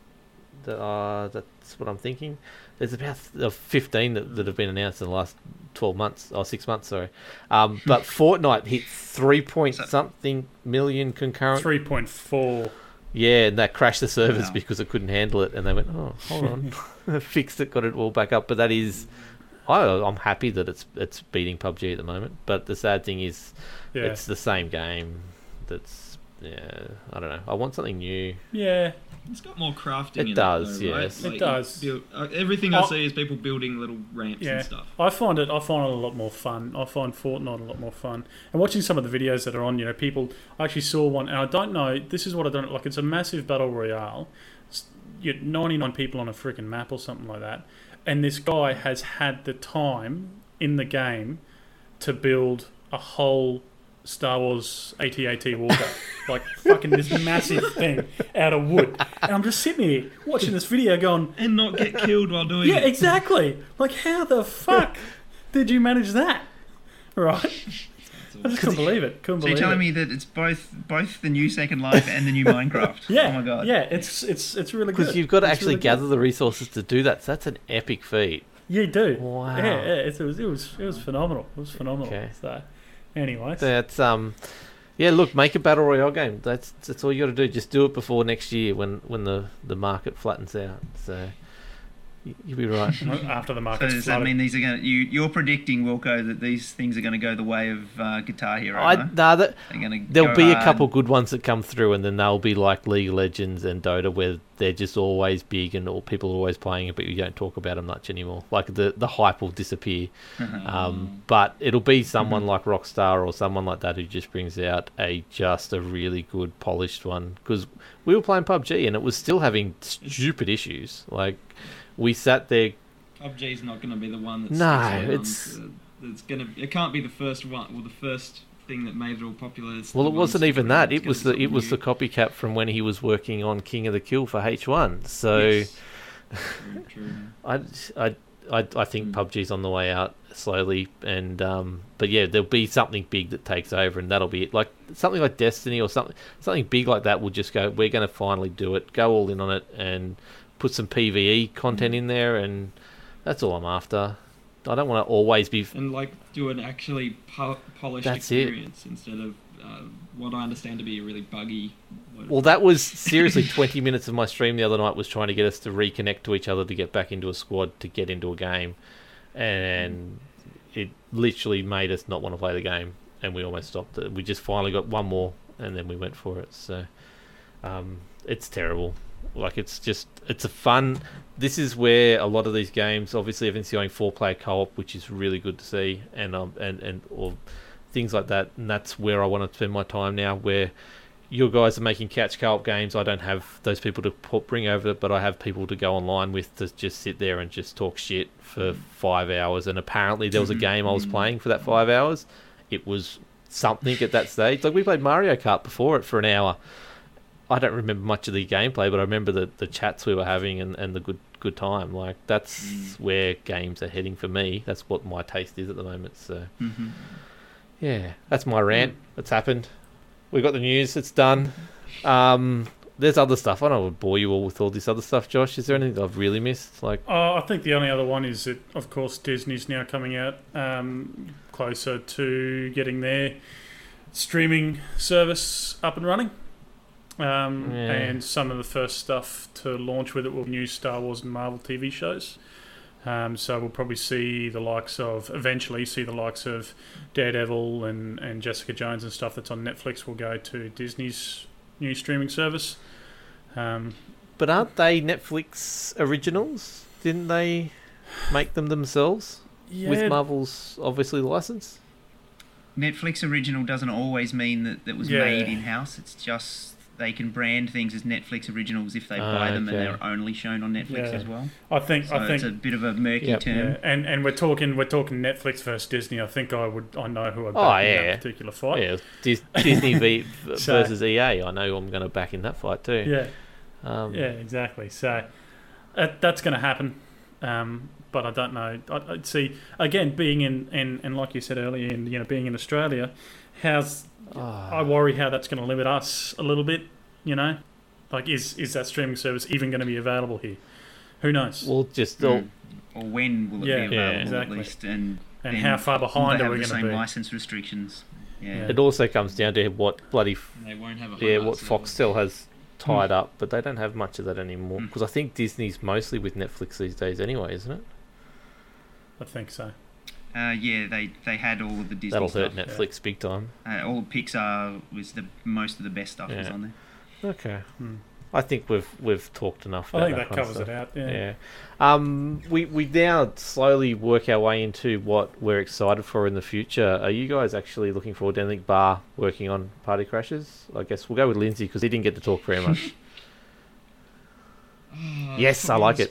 That's what I'm thinking. There's about 15 that have been announced in the last 12 months, or 6 months, sorry. But Fortnite hit 3-point-something million concurrent. 3.4. Yeah, and that crashed the servers because it couldn't handle it, and they went, oh, hold on. Fixed it, got it all back up. But that is... I'm happy that it's beating PUBG at the moment. But the sad thing is it's the same game that's... Yeah, I don't know. I want something new. Yeah. It's got more crafting in it. Does, though, yes. Right? It does. Everything I see is people building little ramps and stuff. I find it a lot more fun. I find Fortnite a lot more fun. And watching some of the videos that are on, people... I actually saw one, and I don't know... This is what I don't... Like, it's a massive battle royale. You get 99 people on a freaking map or something like that. And this guy has had the time in the game to build a whole Star Wars AT-AT walker. Like, fucking this massive thing out of wood. And I'm just sitting here watching this video going... And not get killed while doing it. Yeah, exactly. Like, how the fuck did you manage that? Right? I just couldn't believe it. So you're telling me that it's both the new Second Life and the new Minecraft? Yeah. Oh my god. Yeah, it's really good. Because you've got to actually gather the resources to do that. So that's an epic feat. You do. Wow. Yeah, it was phenomenal. It was phenomenal. Okay. So, anyways. That's look, make a battle royale game. That's all you got to do. Just do it before next year when the market flattens out. So you'll be right. After the market. So does that mean these are going? You're predicting, Wilco, that these things are going to go the way of Guitar Hero? There'll be a couple good ones that come through, and then they'll be like League of Legends and Dota, where they're just always big and all people are always playing it, but you don't talk about them much anymore. Like the hype will disappear. But it'll be someone like Rockstar or someone like that who just brings out a really good polished one. Because we were playing PUBG and it was still having stupid issues. Like, we sat there. PUBG's not going to be the one that's it can't be the first one, or the first thing that made it all popular. It wasn't even that. It was the copycat from when he was working on King of the Kill for H1. So yes. True. I think PUBG's on the way out slowly, and but yeah, there'll be something big that takes over, and that'll be it. Like something like Destiny or something big like that will just go. We're going to finally do it. Go all in on it and put some PvE content in there, and that's all I'm after. I don't want to always be... And, do an actually polished experience instead of what I understand to be a really buggy... Well, that was seriously 20 minutes of my stream the other night was trying to get us to reconnect to each other to get back into a squad to get into a game. And it literally made us not want to play the game, and we almost stopped it. We just finally got one more, and then we went for it. So, it's terrible. Like, it's a fun... This is where a lot of these games, obviously, everyone's going 4-player co-op, which is really good to see, and or things like that. And that's where I want to spend my time now, where you guys are making couch co-op games. I don't have those people to bring over, but I have people to go online with to just sit there and just talk shit for 5 hours. And apparently there was a game I was playing for that 5 hours. It was something at that stage. Like, we played Mario Kart before it for an hour. I don't remember much of the gameplay, but I remember the chats we were having and the good time. Like, that's where games are heading for me. That's what my taste is at the moment. So, yeah, that's my rant. It's happened. We got the news. It's done. There's other stuff. I don't want to bore you all with all this other stuff, Josh. Is there anything that I've really missed? I think the only other one is that, of course, Disney's now coming out closer to getting their streaming service up and running. And some of the first stuff to launch with it will be new Star Wars and Marvel TV shows. So we'll probably eventually see the likes of Daredevil and Jessica Jones and stuff that's on Netflix will go to Disney's new streaming service. But aren't they Netflix originals? Didn't they make them themselves? Yeah. With Marvel's obviously license? Netflix original doesn't always mean that was made in-house. It's just they can brand things as Netflix originals if they buy them and they're only shown on Netflix as well. I think it's a bit of a murky term. Yeah. And we're talking Netflix versus Disney. I think I know who I'd back in that particular fight. Yeah, Disney versus EA. I know I'm going to back in that fight too. Yeah. Yeah, exactly. So that's going to happen. But I don't know. I'd see again being in like you said earlier, being in Australia, I worry how that's going to limit us a little bit. Like is that streaming service even going to be available here? Who knows? Well, just or when will it be available exactly. at least, and how far behind are we going to be? The same license restrictions. Yeah. It also comes down to what bloody they won't have what Foxtel has tied up, but they don't have much of that anymore because I think Disney's mostly with Netflix these days anyway, isn't it? I think so. They had all of the Disney That'll stuff. hurt Netflix big time. All Pixar was most of the best stuff was on there. Okay. I think we've talked enough about I think that covers it out. Yeah. We now slowly work our way into what we're excited for in the future. Are you guys actually looking forward to anything bar working on Party Crashers? I guess we'll go with Lindsay because he didn't get to talk very much. Yes, I like it.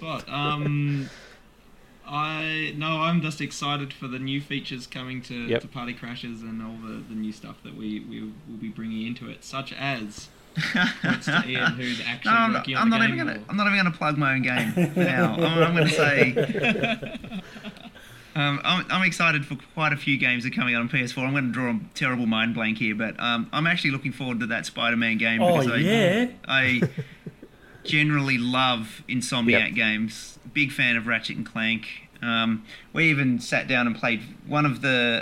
I'm just excited for the new features coming to Party Crashers and all the new stuff that we will be bringing into it, such as points to Ian, who's actually working on the game. I'm not even going to plug my own game now. I'm going to say I'm excited for quite a few games that are coming out on PS4. I'm going to draw a terrible mind blank here, but I'm actually looking forward to that Spider-Man game because I generally love Insomniac games. Big fan of Ratchet and Clank. We even sat down and played one of the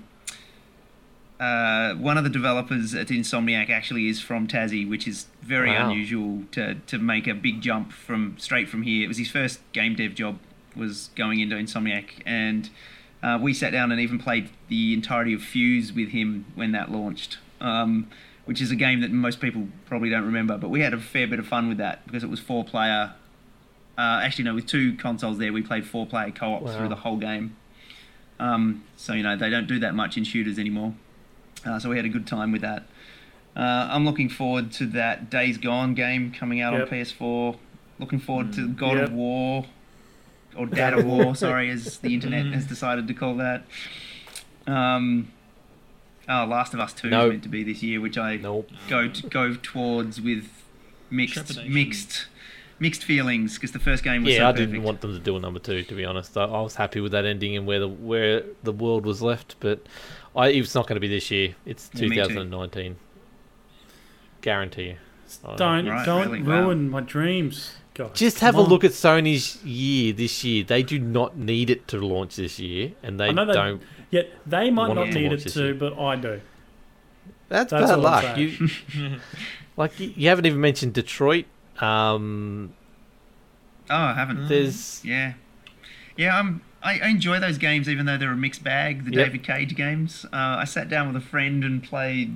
developers at Insomniac actually is from Tassie, which is very unusual to make a big jump straight from here. It was his first game dev job was going into Insomniac, and we sat down and even played the entirety of Fuse with him when that launched. Which is a game that most people probably don't remember, but we had a fair bit of fun with that because it was 4-player. With 2 consoles there, we played 4-player co-ops through the whole game. So they don't do that much in shooters anymore. So we had a good time with that. I'm looking forward to that Days Gone game coming out on PS4. Looking forward to God of War, or Dad of War, sorry, as the internet has decided to call that. Last of Us 2 is meant to be this year, which I go towards with mixed feelings because the first game was so perfect. I didn't want them to do a number 2, to be honest. I was happy with that ending and where the world was left, but it's not going to be this year. It's 2019. Guarantee you. Don't ruin my dreams. God, just have a look at Sony's year this year. They do not need it to launch this year, and they don't. Yeah, they might not need it to, but I do. That's bad luck. You haven't even mentioned Detroit. I haven't. I enjoy those games, even though they're a mixed bag. The David Cage games. I sat down with a friend and played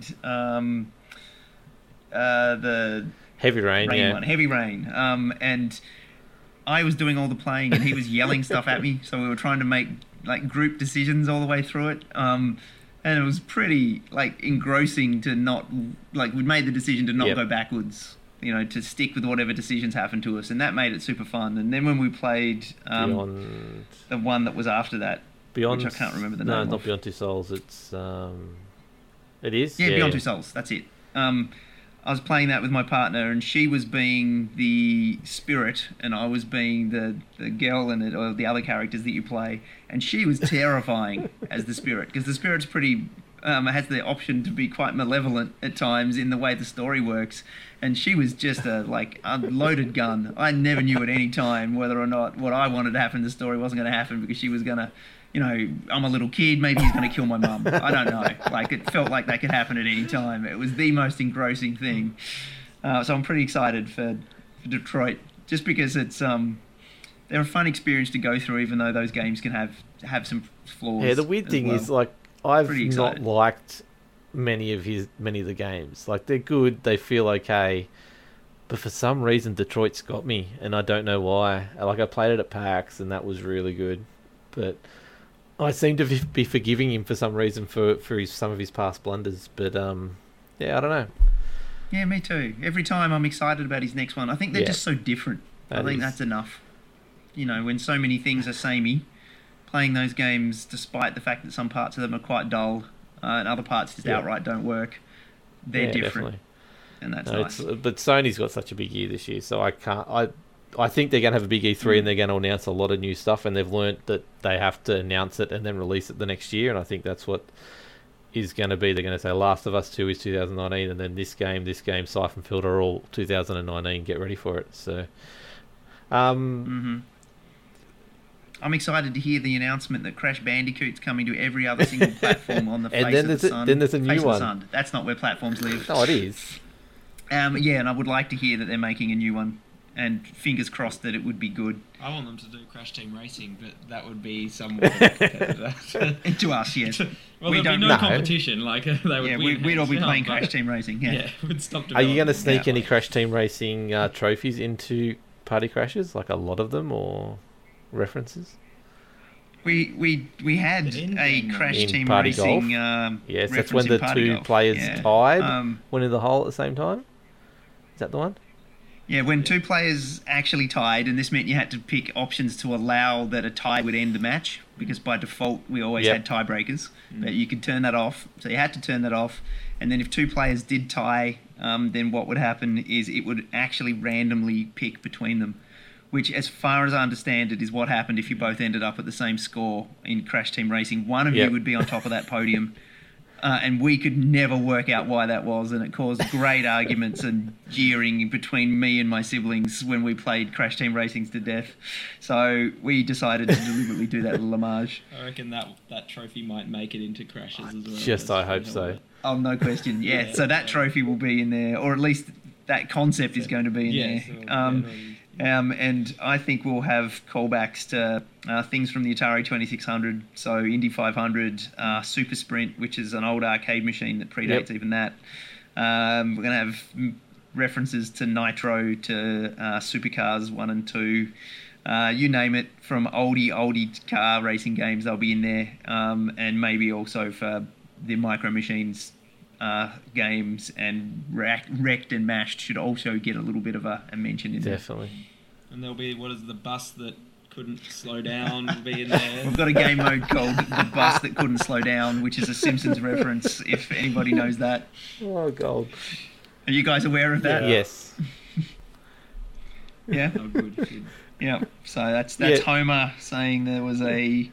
the Heavy Rain one, Heavy Rain. And I was doing all the playing, and he was yelling stuff at me. So we were trying to make group decisions all the way through it. And it was pretty engrossing to not we'd made the decision to not go backwards. To stick with whatever decisions happened to us, and that made it super fun. And then when we played the one that was after that, Beyond, which I can't remember the name. No, not Beyond Two Souls. It's it is. Yeah, Beyond Two Souls. That's it. I was playing that with my partner, and she was being the spirit, and I was being the girl in it, or the other characters that you play. And she was terrifying as the spirit, because the spirit's pretty has the option to be quite malevolent at times in the way the story works. And she was just a loaded gun. I never knew at any time whether or not what I wanted to happen in the story wasn't going to happen, because she was going to, I'm a little kid, maybe he's going to kill my mum. I don't know. It felt like that could happen at any time. It was the most engrossing thing. So I'm pretty excited for Detroit, just because it's they're a fun experience to go through, even though those games can have some flaws. Yeah, the weird thing is, I've not liked many of the games. They're good, they feel okay, But for some reason, Detroit's got me, and I don't know why. Like, I played it at PAX, and that was really good. But I seem to be forgiving him for some reason for some of his past blunders. But, yeah, I don't know. Yeah, me too. Every time I'm excited about his next one. I think they're just so different. I think that's enough. You know, when so many things are samey, playing those games, despite the fact that some parts of them are quite dull, and other parts just outright don't work, they're different. Definitely. And that's nice. But Sony's got such a big year this year, so I think they're going to have a big E3 and they're going to announce a lot of new stuff, and they've learnt that they have to announce it and then release it the next year, and I think that's what is going to be. They're going to say Last of Us 2 is 2019, and then this game, Siphon Filter are all 2019. Get ready for it. So, I'm excited to hear the announcement that Crash Bandicoot's coming to every other single platform on the face of the sun. Then there's a new one. That's not where platforms live. No, it is. Yeah, and I would like to hear that they're making a new one, and fingers crossed that it would be good. I want them to do Crash Team Racing, but that would be somewhat of a competitor. To us, yes. Well, there'd be no competition. Like, they would we'd all be playing Crash Team Racing. Yeah, we'd stop. Are you going to sneak any Crash Team Racing trophies into Party Crashes, like a lot of them, or references? We had a Crash Team Party Racing. Yes, that's when the two players tied, went in the hole at the same time. Is that the one? Yeah, when two players actually tied, and this meant you had to pick options to allow that a tie would end the match, because by default we always had tiebreakers, but you could turn that off. So you had to turn that off, and then if two players did tie, then what would happen is it would actually randomly pick between them, which, as far as I understand it, is what happened if you both ended up at the same score in Crash Team Racing. One of you would be on top of that podium, and we could never work out why that was, and it caused great arguments and jeering between me and my siblings when we played Crash Team Racings to death. So we decided to deliberately do that little homage. I reckon that trophy might make it into Crashes as well. Just I hope so. Oh, no question. Yeah, so that trophy will be in there, or at least that concept is going to be in there. And I think we'll have callbacks to things from the Atari 2600, so Indy 500, Super Sprint, which is an old arcade machine that predates even that. We're going to have references to Nitro, to Supercars 1 and 2. You name it, from oldie car racing games, they'll be in there. And maybe also for the Micro Machines games, and Wrecked and Mashed should also get a little bit of a mention in there. Definitely. And there'll be, what is the bus that couldn't slow down, will be in there. We've got a game mode called The Bus That Couldn't Slow Down, which is a Simpsons reference, if anybody knows that. Oh, God. Are you guys aware of that? Yeah. Yes. Yeah? Oh, good. Yeah, so that's Homer saying there was a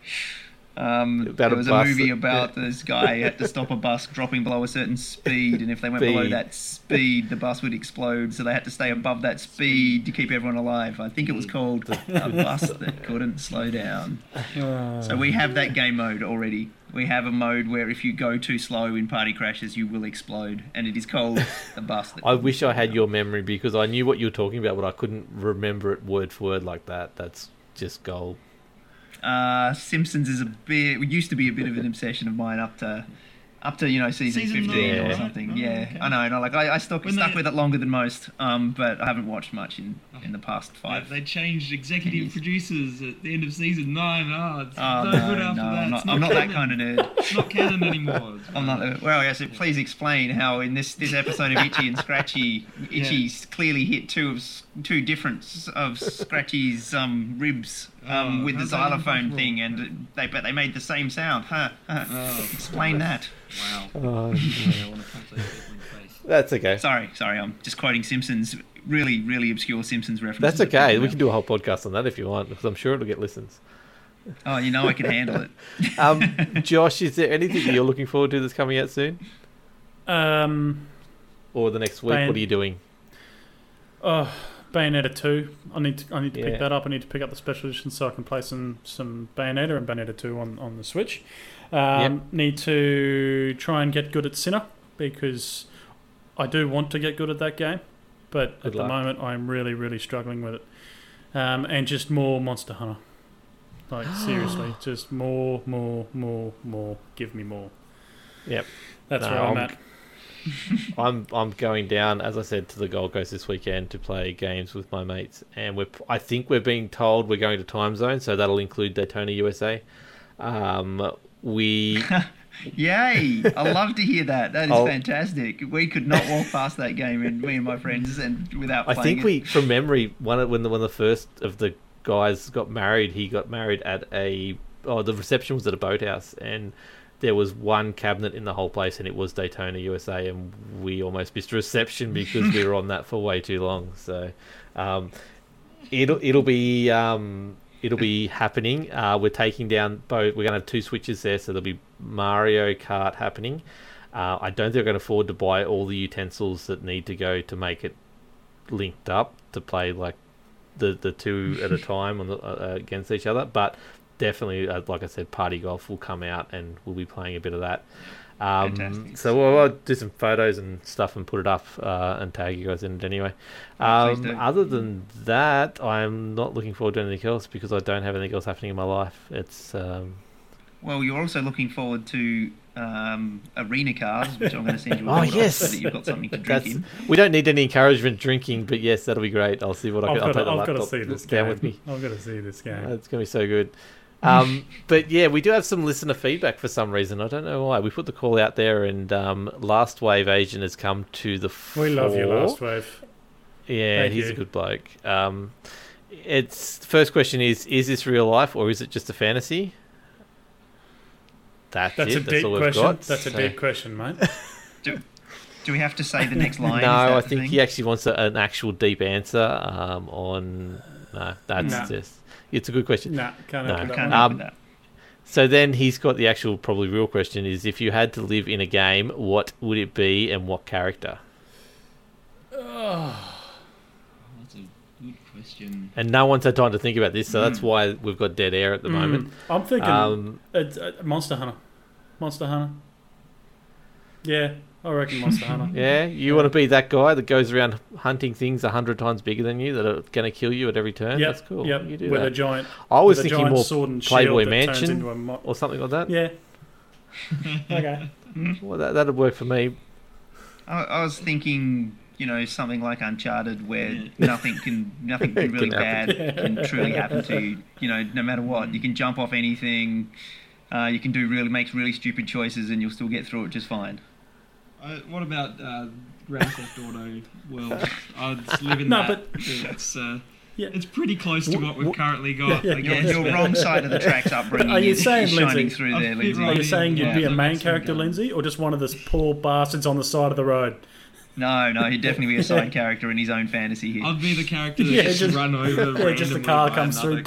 movie about this guy who had to stop a bus dropping below a certain speed, and if they went below that speed, the bus would explode, so they had to stay above that speed to keep everyone alive. I think it was called A Bus That Couldn't Slow Down. So we have that game mode already. We have a mode where if you go too slow in Party Crashes, you will explode, and it is called The Bus That I wish I had your memory, because I knew what you were talking about, but I couldn't remember it word for word like that. That's just gold. Simpsons used to be a bit of an obsession of mine up to season 15 or something. Okay. I know. Like I stuck with it longer than most. But I haven't watched much in the past 5. They changed executive producers at the end of season 9. It's no good after that. I'm not that kind of nerd. It's not canon anymore. I'm not. Well, yes. Please explain how in this episode of Itchy and Scratchy, Itchy clearly hit two different of Scratchy's ribs with the xylophone thing, and they made the same sound. Explain that. Wow. Oh, I want to punch those people in the face. That's okay. Sorry. I'm just quoting Simpsons. Really, really obscure Simpsons references. That's okay. We can do a whole podcast on that if you want, because I'm sure it'll get listens. Oh, I can handle it. Josh, is there anything that you're looking forward to that's coming out soon? Or the next week? What are you doing? Bayonetta 2. I need to pick that up. I need to pick up the special edition so I can play some Bayonetta and Bayonetta 2 on the Switch. Need to try and get good at Sinner, because I do want to get good at that game, but at the moment I'm really, really struggling with it. And just more Monster Hunter. Like, seriously, just more. Give me more. Yep. That's where I'm at. I'm going down, as I said, to the Gold Coast this weekend to play games with my mates, and I think we're being told we're going to Time Zone, so that'll include Daytona, USA. Yay! I love to hear that. That is fantastic. We could not walk past that game, and me and my friends, and without playing I think we, from memory, when the first of the guys got married, he got married at the reception was at a boathouse, and there was one cabinet in the whole place, and it was Daytona, USA, and we almost missed reception because we were on that for way too long. So it'll be happening. We're taking down both. We're going to have 2 switches there, so there'll be Mario Kart happening. I don't think we're going to afford to buy all the utensils that need to go to make it linked up to play like the 2 at a time against each other, but definitely, like I said, Party Golf will come out and we'll be playing a bit of that. So we'll do some photos and stuff and put it up and tag you guys in it anyway. Other than that, I'm not looking forward to anything else because I don't have anything else happening in my life. It's well, you're also looking forward to arena cards, which I'm going to send you a photo so that you've got something to drink in. We don't need any encouragement drinking, but yes, that'll be great. I'll see what I'll take the laptop down with me. I've got to see this game. It's going to be so good. But yeah, we do have some listener feedback for some reason. I don't know why. We put the call out there, and Last Wave Asian has come to the fore. We love you, Last Wave. Yeah, he's a good bloke. It's the first question is this real life or is it just a fantasy? That's a deep question. That's a deep question, mate. Do we have to say the next line? No, I think he actually wants an actual deep answer just... It's a good question. Can't help with that. So then he's got the actual, probably real question is, if you had to live in a game, what would it be and what character? Oh, that's a good question. And no one's had time to think about this, so that's why we've got dead air at the moment. I'm thinking Monster Hunter. Monster Hunter. Yeah, I reckon Monster Hunter. Yeah, you want to be that guy that goes around hunting things 100 times bigger than you that are going to kill you at every turn? Yep, that's cool. Yep. You do with that. A giant. I was thinking more sword and Playboy Mansion or something like that. Yeah. Okay. Well, that'd work for me. I was thinking, something like Uncharted, where nothing really bad can truly happen to you. No matter what, you can jump off anything. You can make really stupid choices, and you'll still get through it just fine. What about Grand Theft Auto World? I'd live in that. But it's pretty close to what we've currently got. You're wrong side of the tracks upbringing. Are you saying, shining Lindsay? Through there, Lindsay? Are you saying you'd be a main character, Lindsay, or just one of those poor bastards on the side of the road? No, he'd definitely be a side character in his own fantasy here. I'd be the character that just run over. Just the car comes through.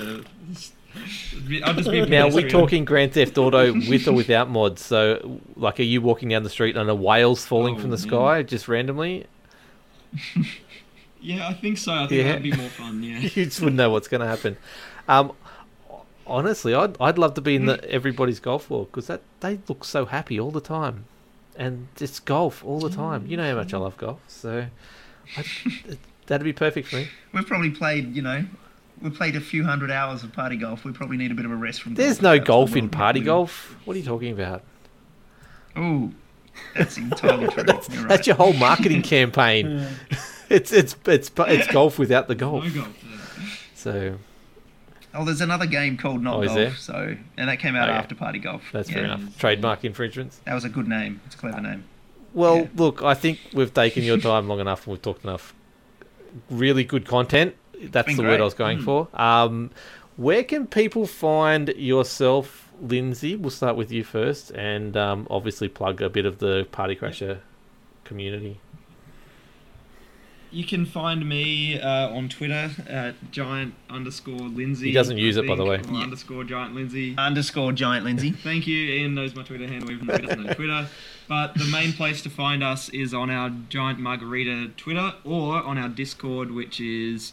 Now, we're talking Grand Theft Auto with or without mods. So, like, are you walking down the street and a whale's falling from the sky just randomly? Yeah, I think so. I think that'd be more fun, yeah. You just wouldn't know what's going to happen. Honestly, I'd love to be in everybody's golf world because they look so happy all the time. And it's golf all the time. You know how much I love golf. So, that'd be perfect for me. We've probably played, we've played a few hundred hours of party golf. We probably need a bit of a rest from There's no golf in party golf. What are you talking about? Oh, that's entirely true. That's your whole marketing campaign. It's golf without the golf. No golf. So. Oh, there's another game called Not Golf. And that came out after Party Golf. That's fair enough. Trademark infringements. That was a good name. It's a clever name. Well, look, I think we've taken your time long enough and we've talked enough. Really good content. That's the word I was going for. Where can people find yourself, Lindsay? We'll start with you first, and obviously plug a bit of the Party Crasher community. You can find me on Twitter at @giant_Lindsay. He doesn't use it, by the way. _GiantLindsay. _GiantLindsay. Thank you. Ian knows my Twitter handle, even though he doesn't know Twitter. But the main place to find us is on our Giant Margarita Twitter or on our Discord, which is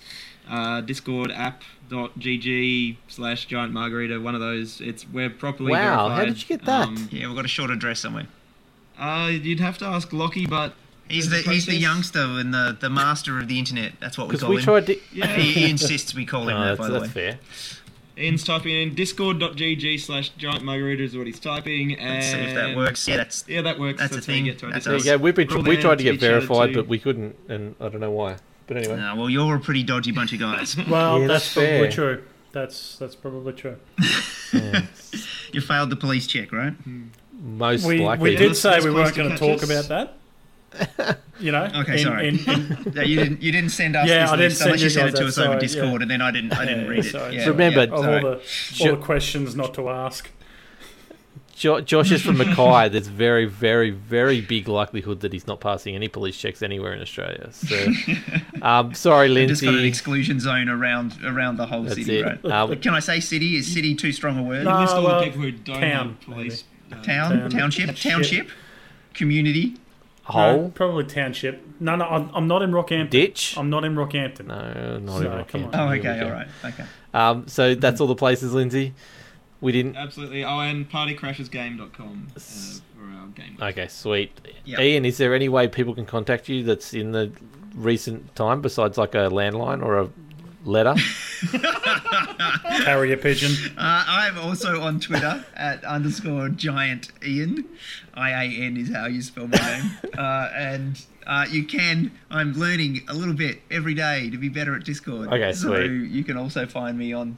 discordapp.gg/Giant Margarita. One of those. We're properly verified. How did you get that? We've got a short address somewhere. You'd have to ask Lockie, but... He's the youngster and the master of the internet. That's what we call him. Tried to... He insists we call him that, by the way. That's fair. Ian's typing in discord.gg/giantmargarita is what he's typing. And let's see if that works. Yeah, that works. That's a thing. There you go. We tried to get verified, but we couldn't, and I don't know why. But anyway. No, well, you're a pretty dodgy bunch of guys. Well, that's probably true. That's probably true. Yeah. You failed the police check, right? Most likely. We did say we weren't going to talk about that. You know. Okay, sorry. You didn't send us this list unless you sent it to us over Discord, and then I didn't read it. Yeah, remember, all the questions not to ask. Josh is from Mackay. There's very, very, very big likelihood that he's not passing any police checks anywhere in Australia. So, sorry, Lindsay. Just got an exclusion zone around the whole city, right? Can I say city? Is city too strong a word? No, list all the people who don't have police. Township, community. Whole? No, probably township. No, I'm not in Rockhampton. Ditch? I'm not in Rockhampton. No, not in Rockhampton. Oh, okay, all right, okay. So that's all the places, Lindsay. We didn't. Absolutely. Oh, and partycrashersgame.com for our game. Okay, sweet. Yep. Ian, is there any way people can contact you that's in the recent time besides like a landline or a letter? Carrier pigeon. I'm also on Twitter at _GiantIan. IAN is how you spell my name. And you can. I'm learning a little bit every day to be better at Discord. Okay, so sweet. you can also find me on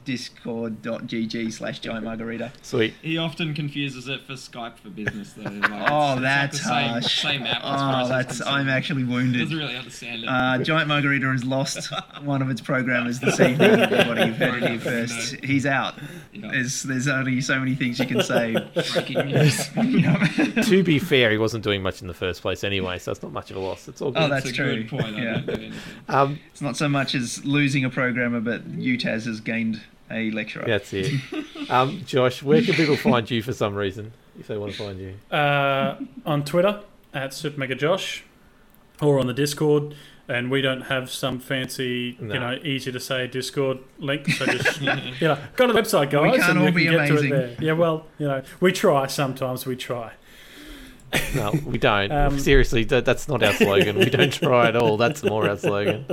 discord.gg/giantmargarita. Sweet. He often confuses it for Skype for Business, though. That's harsh. Same app. I'm actually wounded. Doesn't really understand it. Giant Margarita has lost one of its programmers this evening. Everybody, you've heard it here first. He's out. Yeah. There's only so many things you can say. Breaking news. To be fair, he wasn't doing much in the first place anyway, so it's not much of a loss. It's all good. Oh, that's a true. Good point. Yeah. I don't do anything. It's not so much as losing a programmer, but UTAS has gained a lecturer. That's it. Josh, where can people find you for some reason, if they want to find you? On Twitter, at SuperMegaJosh, or on the Discord. And we don't have some fancy, easy to say Discord link. So just, go to the website, guys. We can't all be amazing. To it there. Yeah, well, we try sometimes. We try. No, we don't. Seriously, that's not our slogan. We don't try at all. That's more our slogan.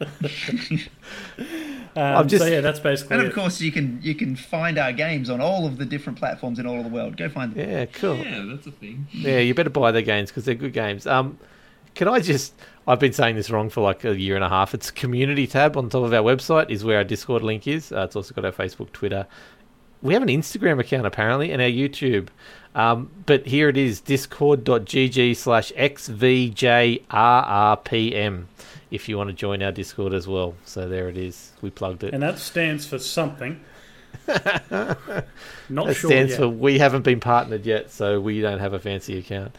That's basically. And of course, you can find our games on all of the different platforms in all of the world. Go find them. Yeah, cool. Yeah, that's a thing. Yeah, you better buy their games because they're good games. Can I just... I've been saying this wrong for like a year and a half. It's community tab on top of our website is where our Discord link is. It's also got our Facebook, Twitter. We have an Instagram account apparently and our YouTube. But here it is, discord.gg/xvjrrpm if you want to join our Discord as well. So there it is. We plugged it. And that stands for something. Not that sure stands yet. for we haven't been partnered yet, so we don't have a fancy account.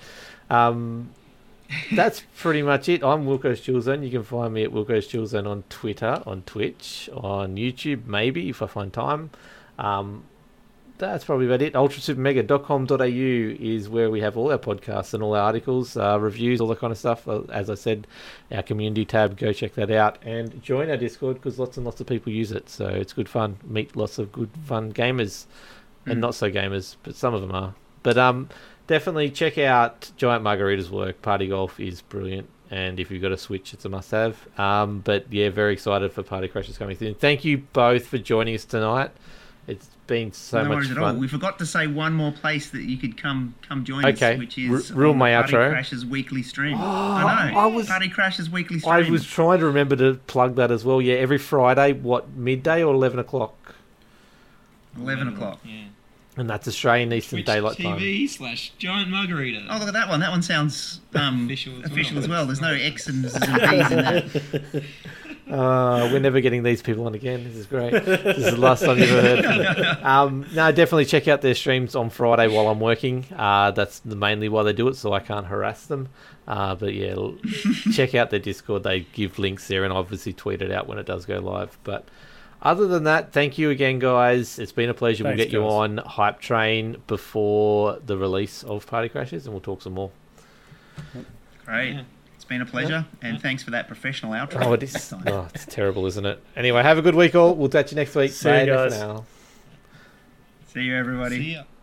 That's pretty much it. I'm Wilco's Chill Zone. You can find me at Wilco's Chill Zone on Twitter, on Twitch, on YouTube, maybe if I find time. That's probably about it. ultrasupermega.com.au is where we have all our podcasts and all our articles, reviews, all that kind of stuff. As I said, our community tab, go check that out and join our Discord because lots and lots of people use it. So it's good fun. Meet lots of good fun gamers and not so gamers, but some of them are. But definitely check out Giant Margarita's work. Party Golf is brilliant. And if you've got a Switch, it's a must-have. But yeah, very excited for Party Crashers coming soon. Thank you both for joining us tonight. It's been so much fun. All. We forgot to say one more place that you could come join us, which is rule my Party outro. Crashers weekly stream. Oh, I know. Party Crashers weekly stream. I was trying to remember to plug that as well. Yeah, every Friday, midday or 11 o'clock? 11 o'clock. Yeah. And that's Australian Eastern Daylight Time. TV/Giant Margarita. Oh, look at that one. That one sounds official as well. There's no X's and B's in that. We're never getting these people on again. This is great. This is the last time you've ever heard. No, definitely check out their streams on Friday while I'm working. That's mainly why they do it, so I can't harass them. But yeah, check out their Discord. They give links there and obviously tweet it out when it does go live. But other than that, thank you again, guys. It's been a pleasure. Thanks, we'll get you guys. on Hype Train before the release of Party Crashers and we'll talk some more. Great. Yeah. It's been a pleasure, and thanks for that professional outro. Oh, it is. Oh, it's terrible, isn't it? Anyway, have a good week, all. We'll catch you next week. See you Bye guys. for now. See you, everybody. See ya.